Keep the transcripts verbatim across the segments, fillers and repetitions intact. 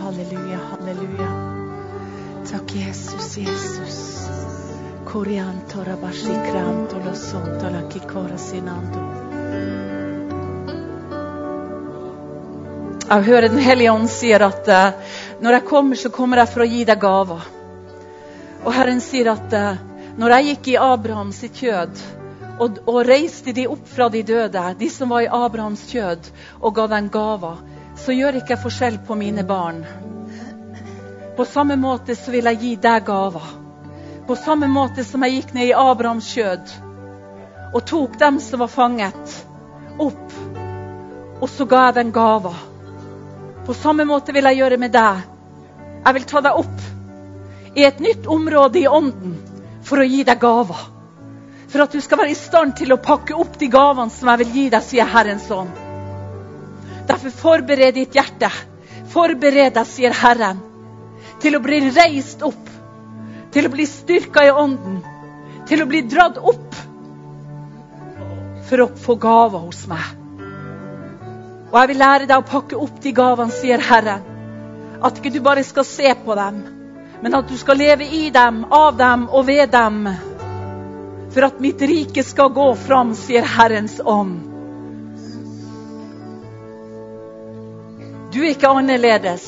halleluja, halleluja. Takk Jesus, Jesus. Korianto rabashikranto lo sonto la kikora sinando. Jeg hører den Hellige Ånd sier at uh, når jeg kommer, så kommer jeg for å gi deg gaver. Og Herren sier at uh, når jeg gikk i Abrahams kjød, og, og reiste de opp fra de døde, de som var i Abrahams kjød, og ga dem gaver, så gjør ikke jeg forskjell på mine barn. På samme måte så vil jeg gi deg gaver. På samme måte som jeg gikk ned i Abrahams kjød, og tok dem som var fanget, opp, og så ga jeg dem gaver. På samme måte vil jeg gjøre med deg. Jeg vil ta deg opp i et nytt område i ånden, for å gi deg gaver. For at du skal være i stand til å pakke opp de gavene som jeg vil gi deg, sier Herrens ånd. Derfor forbered ditt hjerte. Forbered deg, sier Herren, til å bli reist opp, til å bli styrket i ånden, til å bli dratt opp, for å få gaver hos meg. Og jeg vil lære deg å pakke opp de gavene, sier Herren. At ikke du bare skal se på dem, men at du skal leve i dem, av dem og ved dem. For at mitt rike skal gå fram, sier Herrens ånd. Du er ikke annerledes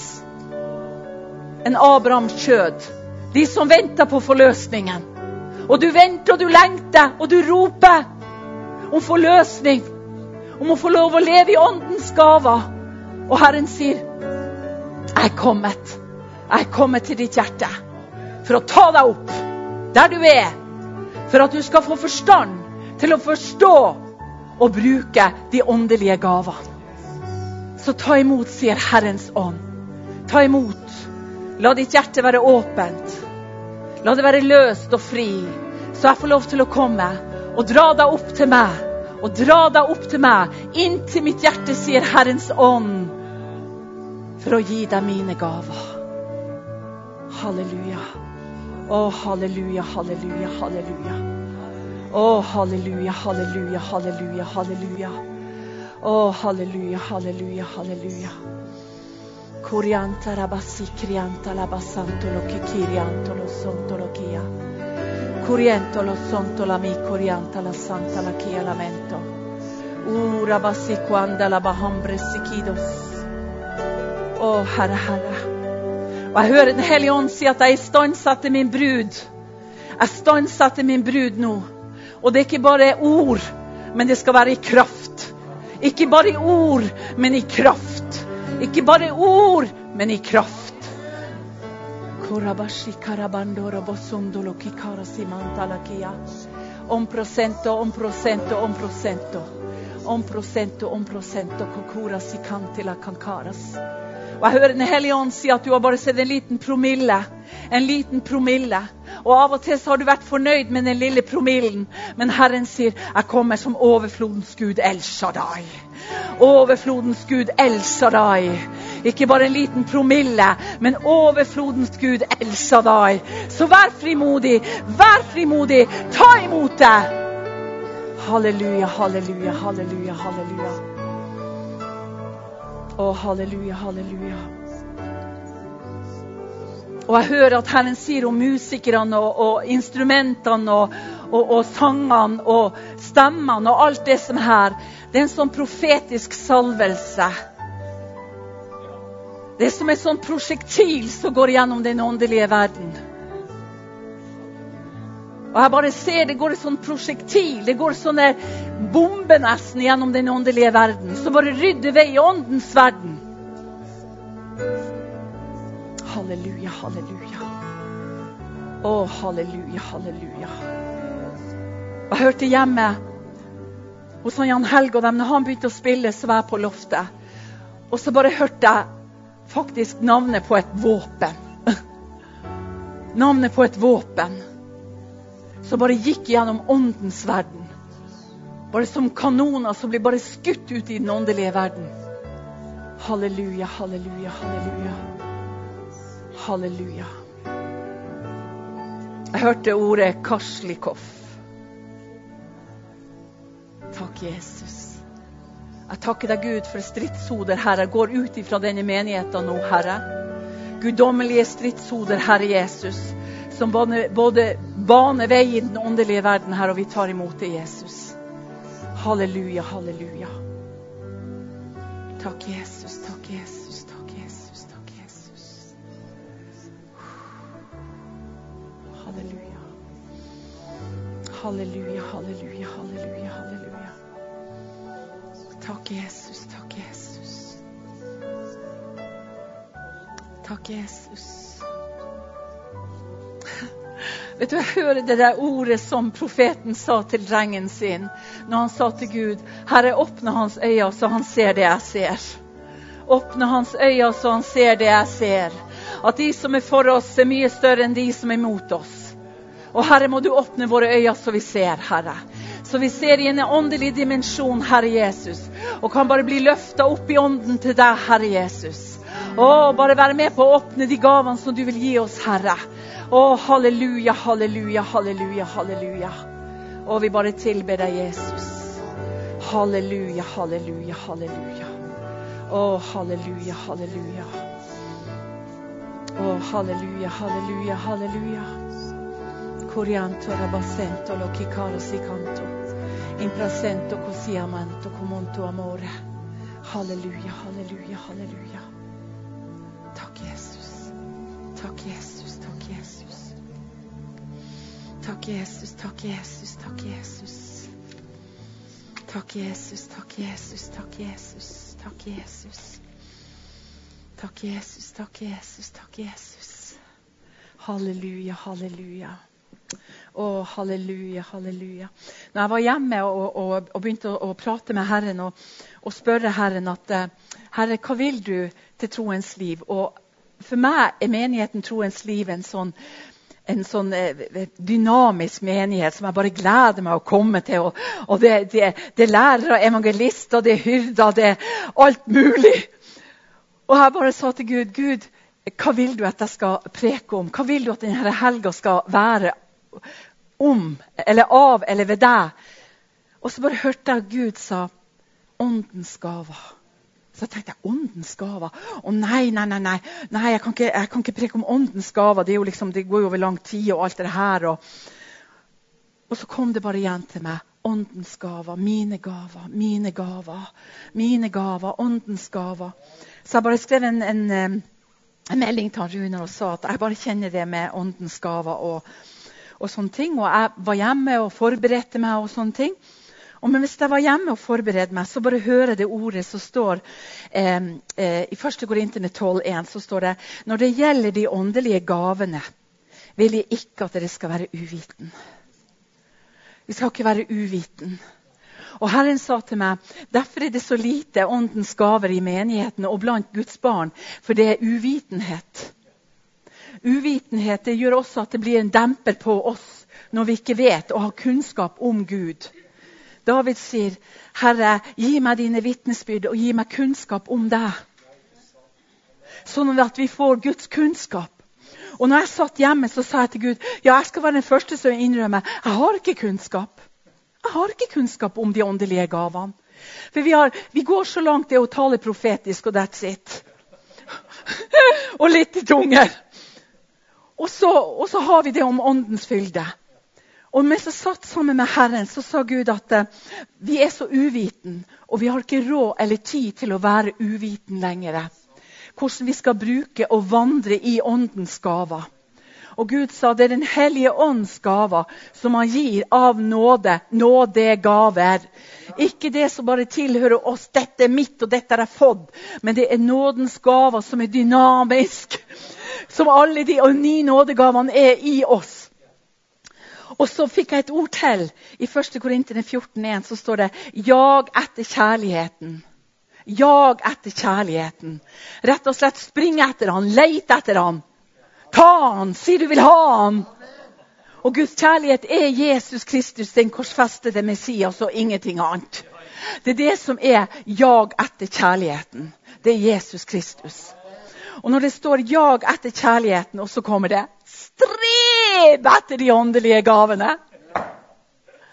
enn Abrahams kjød. De som venter på forløsningen. Og du venter, og du lengter, og du roper om forløsning. Om å få lov å leve i åndens gaver. Og Herren sier, jeg er kommet. Jeg er kommet til ditt hjerte. For å ta deg opp der du er. For at du skal få forstand til å forstå og bruke de åndelige gavene. Så ta imot, sier Herrens ånd. Ta imot. La ditt hjerte være åpent. La det være løst og fri. Så jeg får lov til å komme og dra deg opp til meg. Og dra deg opp til meg. Inn til mitt hjerte, sier Herrens ånd. For å gi deg mine gaver. Halleluja. Å, halleluja, halleluja, halleluja. Å, halleluja, halleluja, halleluja, halleluja. Å, halleluja, halleluja, halleluja. Korianta rabasi krianta labasanto lo kikirianto lo sonto lo kia. Coriento lo sonto la mi corianta la santa la kia lamento. U rabasi quanda la bahambre sikidos. Å, Herre, Herre. Og jeg hører den Hellige Ånd si at jeg standsetter min brud. Jeg standsetter min brud nå. Og det er ikke bare ord, men det skal være i kraft. Ikke bare i ord, men i kraft. Ikke bare i ord, men i kraft. Korabashi karabandoro bosundolo kikara simantala kia. Om prosento, om prosento, om prosento. Om prosento, om prosento. Kokura sikantila kankaras. Og jeg hører den Hellige Ånd si at du har bare sett en liten promille. En liten promille. Og av og til så har du vært fornøyd med den lille promillen. Men Herren sier, jeg kommer som overflodens Gud El Shaddai. Overflodens Gud El Shaddai. Ikke bare en liten promille, men overflodens Gud El Shaddai. Så vær frimodig, vær frimodig, ta imot det. Halleluja, halleluja, halleluja, halleluja. Å, halleluja, halleluja. Og jeg hører at Herren sier om musikerne og, og instrumentene og, og, og sangene og stemmene og alt det som er her. Det er en sånn profetisk salvelse. Det er som en sånn prosjektil som går gjennom den åndelige verden. Og jeg bare ser, det går et sånn prosjektil, det går sånne bomber nesten gjennom den åndelige verden, så bare rydder vei i åndens verden. Halleluja, halleluja. Å, halleluja, halleluja. Og jeg hørte hjemme hos Jan Helge og dem, når han begynte å spille, så var jeg på loftet. Og så bare hørte jeg faktisk navnet på et våpen. Navnet på et våpen. Som bare gikk gjennom åndens verden. Bare som kanoner som blir bare skutt ut i den åndelige verden. Halleluja, halleluja, halleluja. Halleluja. Jeg hørte ordet Karslikov. Takk, Jesus. Jeg takker deg, Gud, for stridshoder, Herre. Jeg går ut ifra denne menigheten nå, Herre. gudommelige stridshoder, Herre Jesus, som både, både baner vei i den åndelige verden her, og vi tar imot det, Jesus. Halleluja, halleluja. Takk, Jesus, takk, Jesus, takk, Jesus, takk, Jesus. Halleluja. Halleluja, halleluja, halleluja, halleluja. Takk, Jesus, takk, Jesus. Takk, Jesus. Vet du, jeg hører det der ordet som profeten sa til drengen sin, når han sa til Gud, Herre, åpne hans øyne så han ser det jeg ser. Åpne hans øyne så han ser det jeg ser. At de som er for oss er mye større enn de som er mot oss. Og Herre, må du åpne våre øyne så vi ser, Herre. Så vi ser i en åndelig dimensjon, Herre Jesus, og kan bare bli løftet opp i ånden til deg, Herre Jesus. Og bare være med på å åpne de gavene som du vil gi oss, Herre. Å, halleluja, halleluja, halleluja, halleluja. Og vi bare tilber deg, Jesus. Halleluja, halleluja, halleluja. Å, halleluja, halleluja. Å, halleluja, halleluja, halleluja. Corianto, rabasento, lo chicaro si canto. Imprasento, così amanto, comonto amore. Halleluja, halleluja, halleluja. Takk, Jesus. Takk, Jesus. Takk, Jesus. Takk, Jesus. Takk, Jesus. Takk, Jesus. Takk, Jesus. Takk, Jesus. Takk, Jesus. Takk, Jesus. Takk, Jesus. Takk, Jesus. Takk, Jesus. Halleluja, halleluja. Å, halleluja, halleluja. Når jeg var hjemme og, og, og begynte å, å prate med Herren og, og spørre Herren at Herre, hva vil du til troens liv? Og for meg er menigheten troens liv en sånn, en sånn eh, dynamisk menighet som jeg bare gleder meg å komme til. Og, og det, det, det er lærere, evangelister, det er hyrder, det er alt mulig. Og jeg bare sa til Gud, Gud, hva vil du at jeg skal preke om? Hva vil du at denne helga skal være om, eller av, eller ved deg? Og så bare hørte jeg Gud sa, åndens gaver. Så tenkte jeg, åndens gaver? Å nei, nei, nei, nei, nei jeg, kan ikke, jeg kan ikke preke om åndens gaver. Det, er jo liksom, det går jo over lang tid og alt det her. Og, og så kom det bare igjen til meg. Åndens gaver, mine gaver, mine gaver, mine gaver, åndens gaver. Så jeg bare skrev en, en, en melding til Runar og sa at jeg bare kjenner det med åndens gaver og, og sånne ting. Og jeg var hjemme og forberedte meg og sånne ting. Og men hvis jeg var hjemme og forberedte meg, så bare høre det ordet som står eh, eh, i første Korinterne tolv én, så står det, når det gjelder de åndelige gavene, vil jeg ikke at dere skal være uviten. Vi skal ikke være uviten. Og Herren sa til meg, derfor er det så lite åndens gaver i menigheten og blant Guds barn, for det er uvitenhet. Uvitenhet det gjør også at det blir en demper på oss når vi ikke vet og har kunnskap om Gud. David sier, Herre, gi meg dine vittnesbyrd og gi meg kunnskap om deg. Sånn at vi får Guds kunnskap. Og når jeg satt hjemme, så sa jeg til Gud, ja, jeg skal være den første som innrømmer, jeg har ikke kunnskap. Jeg har ikke kunnskap om de åndelige gavene. For vi, har, vi går så langt det å tale profetisk, og that's it. Og litt i tunger. Og så, og så har vi det om åndens fylde. Og mens jeg satt sammen med Herren, så sa Gud at uh, vi er så uviten, og vi har ikke råd eller tid til å være uviten lenger. Hvordan vi skal bruke og vandre i åndens gaver. Og Gud sa, det er den hellige ånds gaver som han gir av nåde, nådegaver. Ikke det som bare tilhører oss, dette er mitt og dette er jeg fått, men det er nådens gaver som er dynamisk, som alle de og ni nådegavene er i oss. Og så fikk jeg et ord til. I første Korinterne fjorten én så står det, jag etter kjærligheten. Jag etter kjærligheten. Rett og slett spring etter han, leit etter han. Ta han, si du vil ha han. Og Guds kjærlighet er Jesus Kristus, den korsfestede Messias og ingenting annet. Det er det som er jag etter kjærligheten. Det er Jesus Kristus. Og når det står jag etter kjærligheten, og så kommer det, streb etter de åndelige gavene.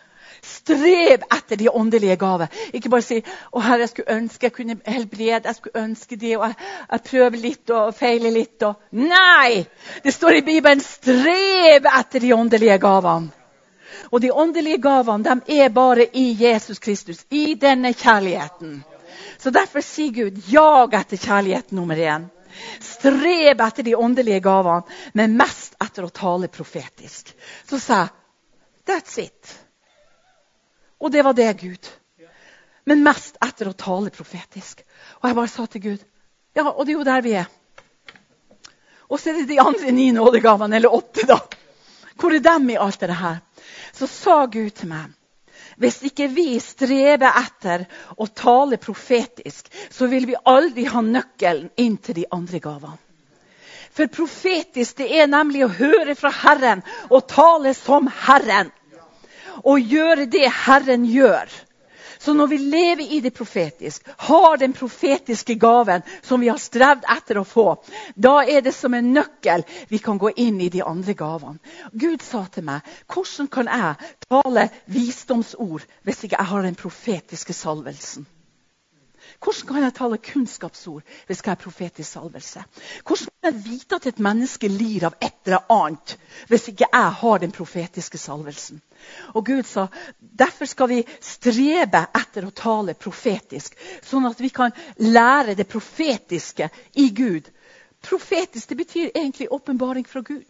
Strev etter de åndelige gaver. Ikke bare si, å Herre, jeg skulle ønske jeg kunne helbrede, jeg skulle ønske det, og jeg, jeg prøver litt og feiler litt. Og... Nei! Det står i Bibelen, strev etter de åndelige gavene. Og de åndelige gavene, de er bare i Jesus Kristus, i denne kjærligheten. Så derfor sier Gud, jag etter kjærligheten nummer én. Strev etter de åndelige gavene, men mest etter å tale profetisk. Så sa jeg, that's it. Og det var det, Gud. Men mest etter å tale profetisk. Og jeg bare sa til Gud, ja, og det er jo der vi er. Og så er det de andre ni nådegavene, eller åtte da. Hvor er dem i alt det her? Så sa Gud til meg, hvis ikke vi streber etter å tale profetisk, så vil vi aldri ha nøkkelen inn til de andre gavene. For profetisk, det er nemlig å høre fra Herren og tale som Herren. Og gjøre det Herren gjør. Så når vi lever i det profetisk, har den profetiske gaven som vi har strevd etter å få, da er det som en nøkkel vi kan gå inn i de andre gavene. Gud sa til meg, hvordan kan jeg tale visdomsord hvis ikke jeg har den profetiske salvelsen? Hvordan kan jeg tale kunnskapsord hvis jeg har profetisk salvelse? Hvordan kan jeg vite at et menneske lir av et eller annet hvis ikke jeg har den profetiske salvelsen? Og Gud sa, derfor skal vi strebe etter å tale profetisk, sånn at vi kan lære det profetiske i Gud. Profetisk, det betyr egentlig åpenbaring fra Gud.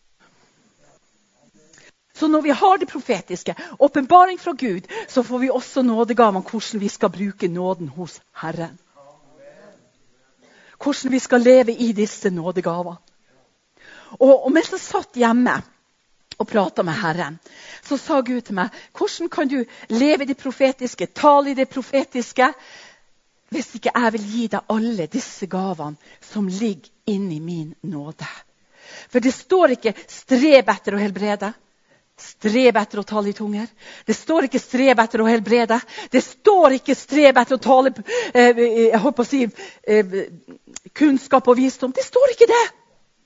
Så når vi har det profetiske, åpenbaring fra Gud, så får vi også nådegaven hvordan vi skal bruke nåden hos Herren. Hvordan vi skal leve i disse nådegavene. Og, og mens jeg satt hjemme og pratet med Herren, så sa Gud til meg, hvordan kan du leve i det profetiske, tale i det profetiske, hvis ikke jeg vil gi deg alle disse gavene som ligger inne i min nåde? For det står ikke streb etter å helbrede. Streb etter å tale i tunger. Det står ikke streb etter å helbrede. Det står ikke streb etter å tale eh, jeg håper å si eh, kunnskap og visdom. Det står ikke det.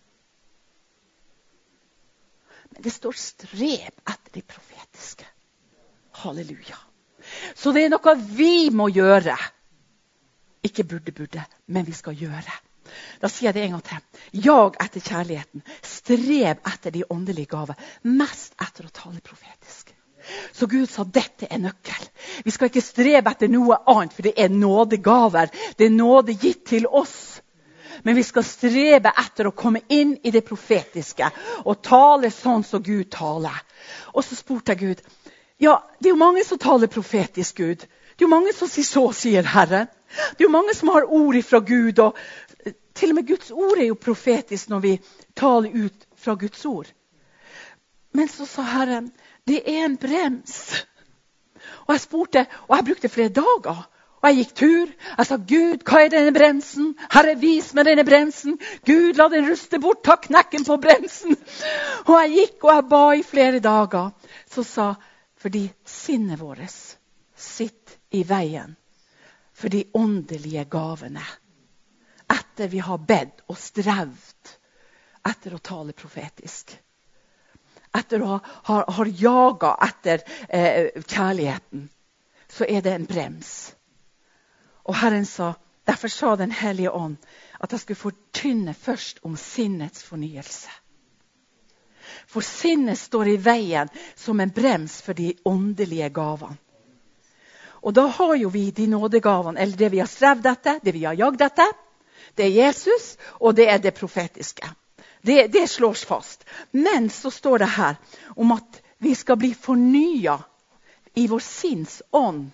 Men det står streb etter det profetiske. Halleluja. Så det er noe vi må gjøre. Ikke burde, burde, men vi skal gjøre. Da sier jeg det en gang til. Jag etter kjærligheten. Strev etter de åndelige gaver. Mest etter å tale profetisk. Så Gud sa, dette er nøkkel. Vi skal ikke strebe etter noe annet, for det er nådegaver. Det er nåde gitt til oss. Men vi skal strebe etter å komme inn i det profetiske og tale sånn som Gud taler. Og så spurte jeg Gud, ja, det er jo mange som taler profetisk, Gud. Det er jo mange som sier så, sier Herren. Det er jo mange som har ord fra Gud, og til og med Guds ord er jo profetisk når vi taler ut fra Guds ord. Men så sa Herren, det er en brems. Og jeg spurte, og jeg brukte flere dager. Og jeg gikk tur. Jeg sa, Gud, hva er denne bremsen? Herre, vis meg denne bremsen. Gud, la den ruste bort, ta knekken på bremsen. Og jeg gikk, og jeg ba i flere dager. Så sa, fordi sinnet vårt sitter i veien for de åndelige gavene. Etter vi har bedt og strevd etter å tale profetisk. Etter å ha, ha, ha jaget etter eh, kjærligheten, så er det en brems. Og Herren sa, derfor sa den Hellige Ånd at jeg skulle fortynne først om sinnets fornyelse. For sinnet står i veien som en brems for de åndelige gavene. Og da har jo vi de nådegavene, eller det vi har strevd etter, det vi har jagd etter. Det er Jesus, og det er det profetiske. Det, det slås fast. Men så står det her om at vi skal bli fornyet i vår sinns ånd.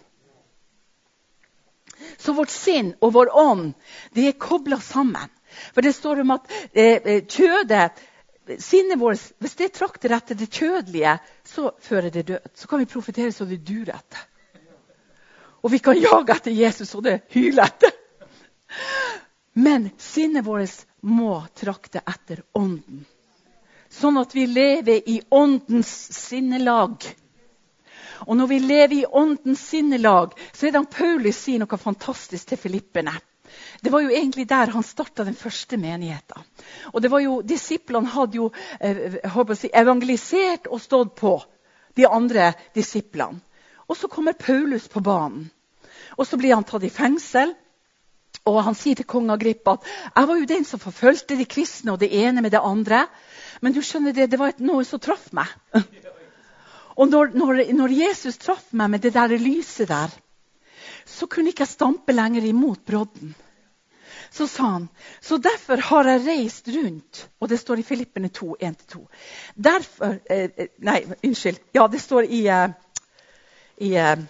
Så vårt sinn og vår ånd, det er koblet sammen. For det står om at eh, kjødet, sinnet vårt, hvis det trakter etter det kjødelige, så fører det død. Så kan vi profetere så det durer etter. Og vi kan jage etter Jesus, og det hyler etter. Men sinnet vårt må trakte etter ånden. Sånn at vi lever i åndens sinnelag. Og når vi lever i åndens sinnelag, så er det han Paulus sier noe fantastisk til Filipperne. Det var jo egentlig der han startet den første menigheten. Og det var jo, disiplene hadde jo eh, si, evangelisert og stått på de andre disiplene. Og så kommer Paulus på banen. Og så blir han tatt i fengsel. Og han sier til kong Agrippa at jeg var jo den som forfølgte de kristne og det ene med det andre. Men du skjønner det, det var noe som traff meg. Og når, når, når Jesus traff meg med det der lyset der, så kunne ikke jeg stampe lenger imot brodden. Så sa han, så derfor har jeg reist rundt, og det står i Filipperne to, en til to. Derfor, eh, nei, unnskyld, ja det står i... Eh, i eh,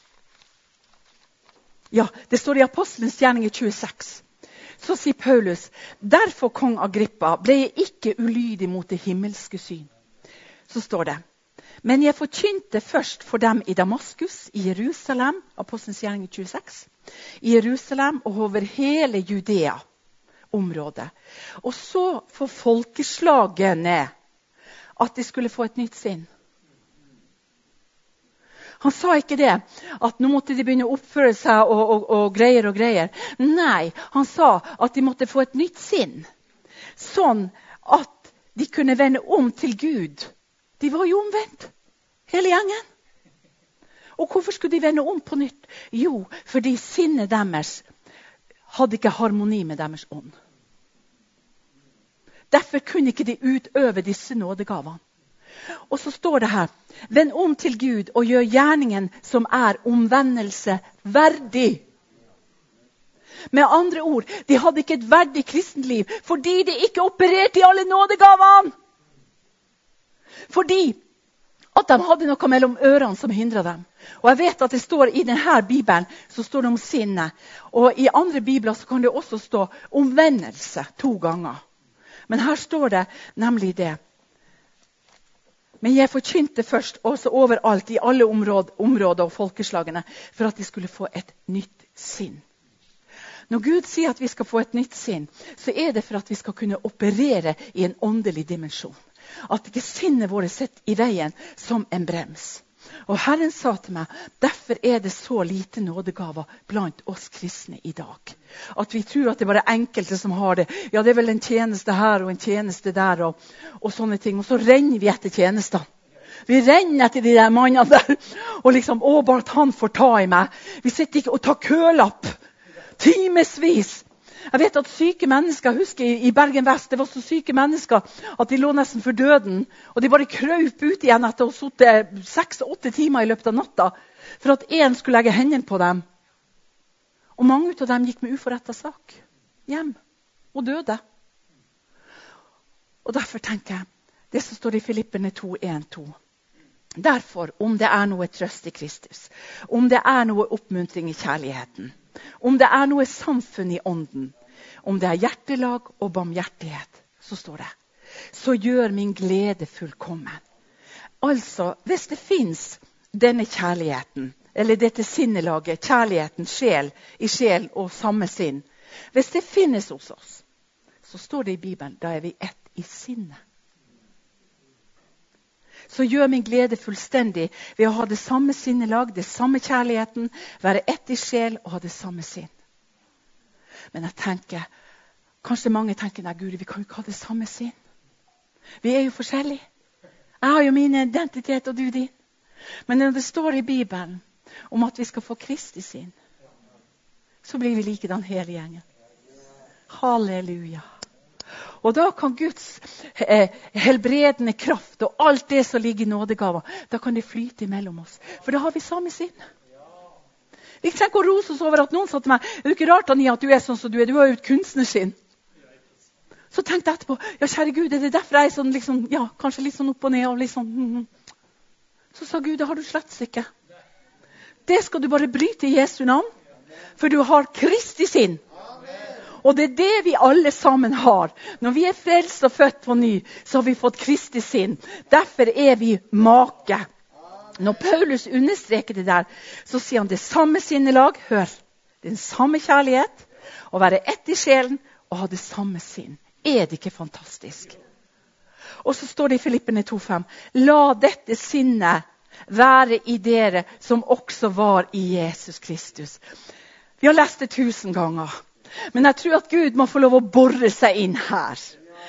Ja, det står i Apostelens gjerninger tjueseks. Så sier Paulus, derfor kong Agrippa ble jeg ikke ulydig mot det himmelske syn. Så står det, men jeg forkynte først for dem i Damaskus, i Jerusalem, Apostelens gjerninger tjueseks, i Jerusalem og over hele Judea-området. Og så for folkeslagene at de skulle få et nytt sinn. Han sa ikke det, at nå måtte de begynne å oppføre seg og, og, og greier og greier. Nei, han sa at de måtte få et nytt sinn. Sånn at de kunne vende om til Gud. De var jo omvendt, hele gjengen. Og hvorfor skulle de vende om på nytt? Jo, fordi sinnet deres hadde ikke harmoni med deres ånd. Derfor kunne ikke de utøve disse nådegavene. Og så står det her, vend om til Gud og gjør gjerningen som er omvendelse verdig. Med andre ord, de hadde ikke et verdig kristenliv, fordi de ikke opererte i alle nådegavene. Fordi at de hadde noe mellom ørene som hindret dem. Og jeg vet at det står i denne Bibelen, så står det om sinnet. Og i andre Bibler så kan det også stå omvendelse to ganger. Men her står det nemlig det. Men jeg forkynte først, også overalt, i alle områder, områder og folkeslagene, for at de skulle få et nytt sinn. Når Gud sier at vi skal få et nytt sinn, så er det for at vi skal kunne operere i en åndelig dimensjon. At ikke sinnet vårt sitter i veien som en brems. Og Herren sa til meg, derfor er det så lite nådegaver blant oss kristne i dag. At vi tror at det bare er enkelte som har det. Ja, det er vel en tjeneste her og en tjeneste der og, og sånne ting. Og så renner vi etter tjenester. Vi renner etter de der mannene der. Og liksom, å, bare at han får ta i meg. Vi sitter ikke og tar kølapp. Timesvis. Jeg vet at syke mennesker, jeg husker i, i Bergen Vest, det var så syke mennesker at de lå nesten for døden. Og de bare krøp ut igjen etter å ha sittet seks-åtte timer i løpet av natta. For at en skulle legge hendene på dem. Og mange av dem gikk med uforrettet sak hjem og døde. Og derfor tenker jeg, det som står i Filipperne to, en, to. Derfor, om det er noe trøst i Kristus, om det er noe oppmuntring i kjærligheten, om det er noe samfunn i ånden, om det er hjertelag og barmhjertighet, så står det, så gjør min glede fullkommen. Altså, hvis det finnes denne kjærligheten, eller dette sinnelaget, kjærligheten, sjel i sjel og samme sinn, hvis det finnes hos oss, så står det i Bibelen, da er vi ett i sinnet. Så gjør min glede fullstendig ved å ha det samme sinnelag, det samme kjærligheten, være ett i sjel og ha det samme sinn. Men jeg tenker, kanskje mange tenker, nei Gud, vi kan jo ikke ha det samme sinn. Vi er jo forskjellige. Jeg har jo min identitet og du din. Men når det står i Bibelen om at vi skal få Kristi sinn, så blir vi likedan hele gjengen. Halleluja. Og da kan Guds eh, helbredende kraft og alt det som ligger i nådegaver, da kan det flyte mellom oss. For da har vi samme sinn. Vi trenger ikke å rose oss over at noen sa til meg, det er jo ikke rart Anja at du er sånn som du er, du har jo et kunstnersinn. Så tenkte jeg etterpå, ja kjære Gud, er det derfor jeg er sånn, liksom, ja, kanskje litt sånn opp og ned og litt sånn. Mm. Så sa Gud, det har du slett ikke. Det skal du bare bryte i Jesu navn, for du har Kristi sinn. Og det er det vi alle sammen har. Når vi er frelst og født på ny, så har vi fått Kristi sinn. Derfor er vi make. Når Paulus understreker det der, så sier han det samme sinnelag. Hør, den samme kjærlighet, å være ett i sjelen og ha det samme sinn. Er det ikke fantastisk? Og så står det i Filipperne to fem, la dette sinnet være i dere som også var i Jesus Kristus. Vi har lest det tusen ganger. Men jeg tror at Gud må få lov å borre seg inn her.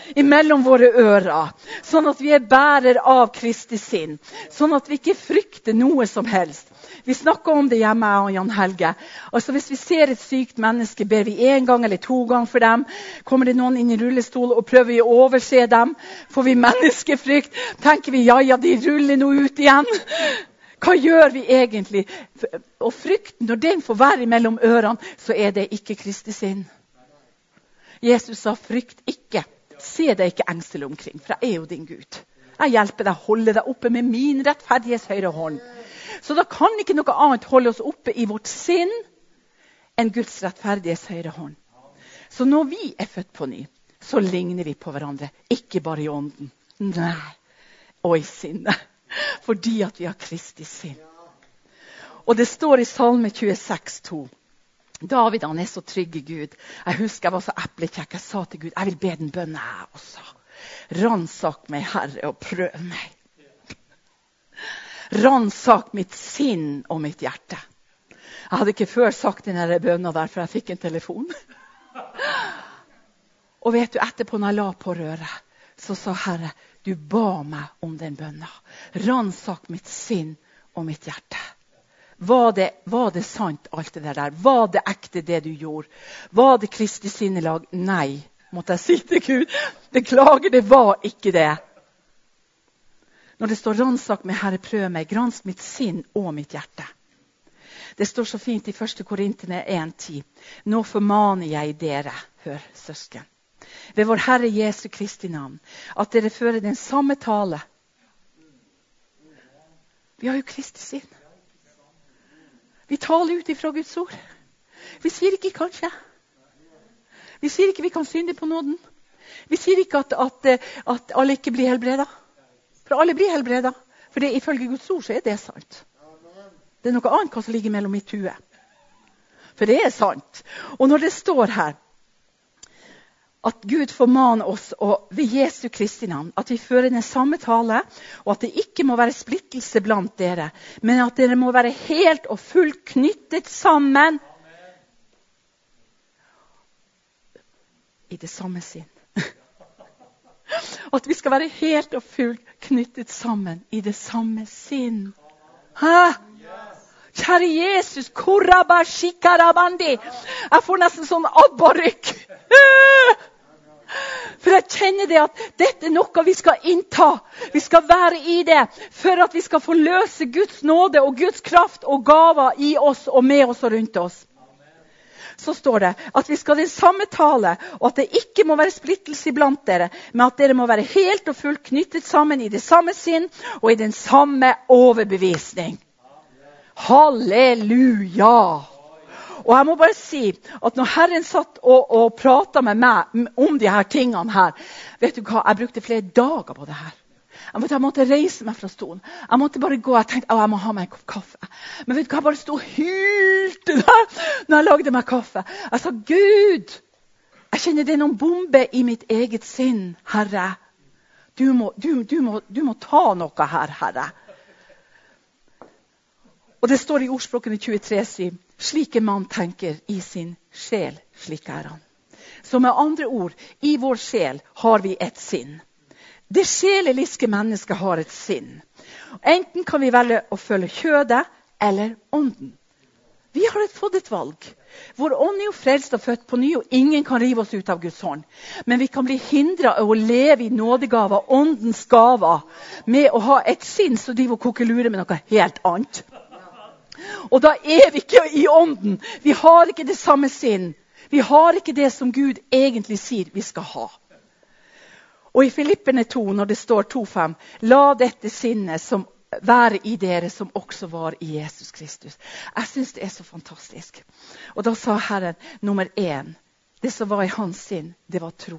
imellom våre ører, sånn at vi er bærer av Kristi sinn, sånn at vi ikke frykter noe som helst. Vi snakker om det hjemme, jeg og Jan Helge. Altså hvis vi ser et sykt menneske, ber vi en gang eller to ganger for dem. Kommer det noen inn i rullestol og prøver vi å overse dem? Får vi menneskefrykt? Tenker vi, ja, ja, de ruller nå ut igjen. Hva gjør vi egentlig? Og frykten, når den får være mellom ørene, så er det ikke Kristi sinn. Jesus sa, frykt ikke. Se deg ikke engstelig omkring, for jeg er jo din Gud. Jeg hjelper deg, holder deg oppe med min rettferdighets høyre hånd. Så da kan ikke noe annet holde oss oppe i vårt sinn enn Guds rettferdighets høyre hånd. Så når vi er født på ny, så ligner vi på hverandre. Ikke bare i ånden. Nei, og i sinnet. Fordi at vi har Kristi sinn. Og det står i Salme tjueseks to. David, han er så trygg i Gud. Jeg husker jeg var så eplekjekk. Jeg sa til Gud, jeg vil be den bønnen her også. Ransak meg, Herre, og prøv meg. Ransak mitt sinn og mitt hjerte. Jeg hadde ikke før sagt den der bønnen der, for jeg fikk en telefon. Og vet du, etterpå når jeg la på røret, så sa Herre, du ba meg om den bønnen. Ransak mitt sinn og mitt hjerte. Var det, var det sant alt det der? Var det ekte det du gjorde? Var det Kristi sinnelag? Nei, måtte jeg si til Gud. Beklager, det var ikke det. Når det står ransak meg, Herre, prøv meg, gransk mitt sinn og mitt hjerte. Det står så fint i første Korinterne en ti. Nå formaner jeg dere, hør søsken, ved vår Herre Jesu Kristi navn, at dere fører den samme tale. Vi har jo Kristi sinn. Vi taler ut ifra Guds ord. Vi sier ikke kanskje. Vi sier ikke vi kan synde på nåden. Vi sier ikke at, at, at alle ikke blir helbredet. For alle blir helbredet. For det, ifølge Guds ord så er det sant. Det er noe annet hva som ligger mellom mitt hue. For det er sant. Og når det står her, at Gud formaner oss og ved Jesu Kristi navn, at vi fører den samme tale, og at det ikke må være splittelse blant dere, men at dere må være helt og fullt knyttet sammen i det samme sinn. At vi skal være helt og fullt knyttet sammen i det samme sinn. Hæ? Kjære Jesus, koraba shikarabandi. Jeg får nesten sånn abbarykk. For jeg kjenner det at dette er noe vi skal innta. Vi skal være i det for at vi skal forløse Guds nåde og Guds kraft og gaver i oss og med oss og rundt oss. Så står det at vi skal den samme tale, og at det ikke må være splittelse iblant dere, men at dere må være helt og fullt knyttet sammen i det samme sinn og i den samme overbevisning. Halleluja! Og jeg må bare si at når Herren satt og, og pratet med meg om de her tingene her, vet du hva, jeg brukte flere dager på det her. Jeg måtte, jeg måtte reise meg fra stolen. Jeg måtte bare gå. Jeg tenkte, å, jeg må ha meg en kopp kaffe. Men vet du hva, jeg bare stod og hylte der når jeg lagde meg kaffe. Jeg sa, Gud, jeg kjenner det er noen bombe i mitt eget sinn, Herre. Du må, du, du må, du må ta noe her, Herre. Og det står i ordspråkene tjuetre syv. Slik en mann tenker i sin sjel, slik er han. Så med andre ord, i vår sjel har vi et sinn. Det sjeleliske mennesket har et sinn. Enten kan vi velge å følge kjødet eller ånden. Vi har et fått et valg. Vår ånd er jo frelst og født på ny, og ingen kan rive oss ut av Guds hånd. Men vi kan bli hindret av å leve i nådegaver, åndens gaver, med å ha et sinn som de vil koke lure med noe helt annet. Og da er vi ikke i ånden. Vi har ikke det samme sinn. Vi har ikke det som Gud egentlig sier vi skal ha. Og i Filipperne to, når det står to fem, la dette sinnet som være i dere som også var i Jesus Kristus. Jeg synes det er så fantastisk. Og da sa Herren nummer én, det som var i hans sinn, det var tro.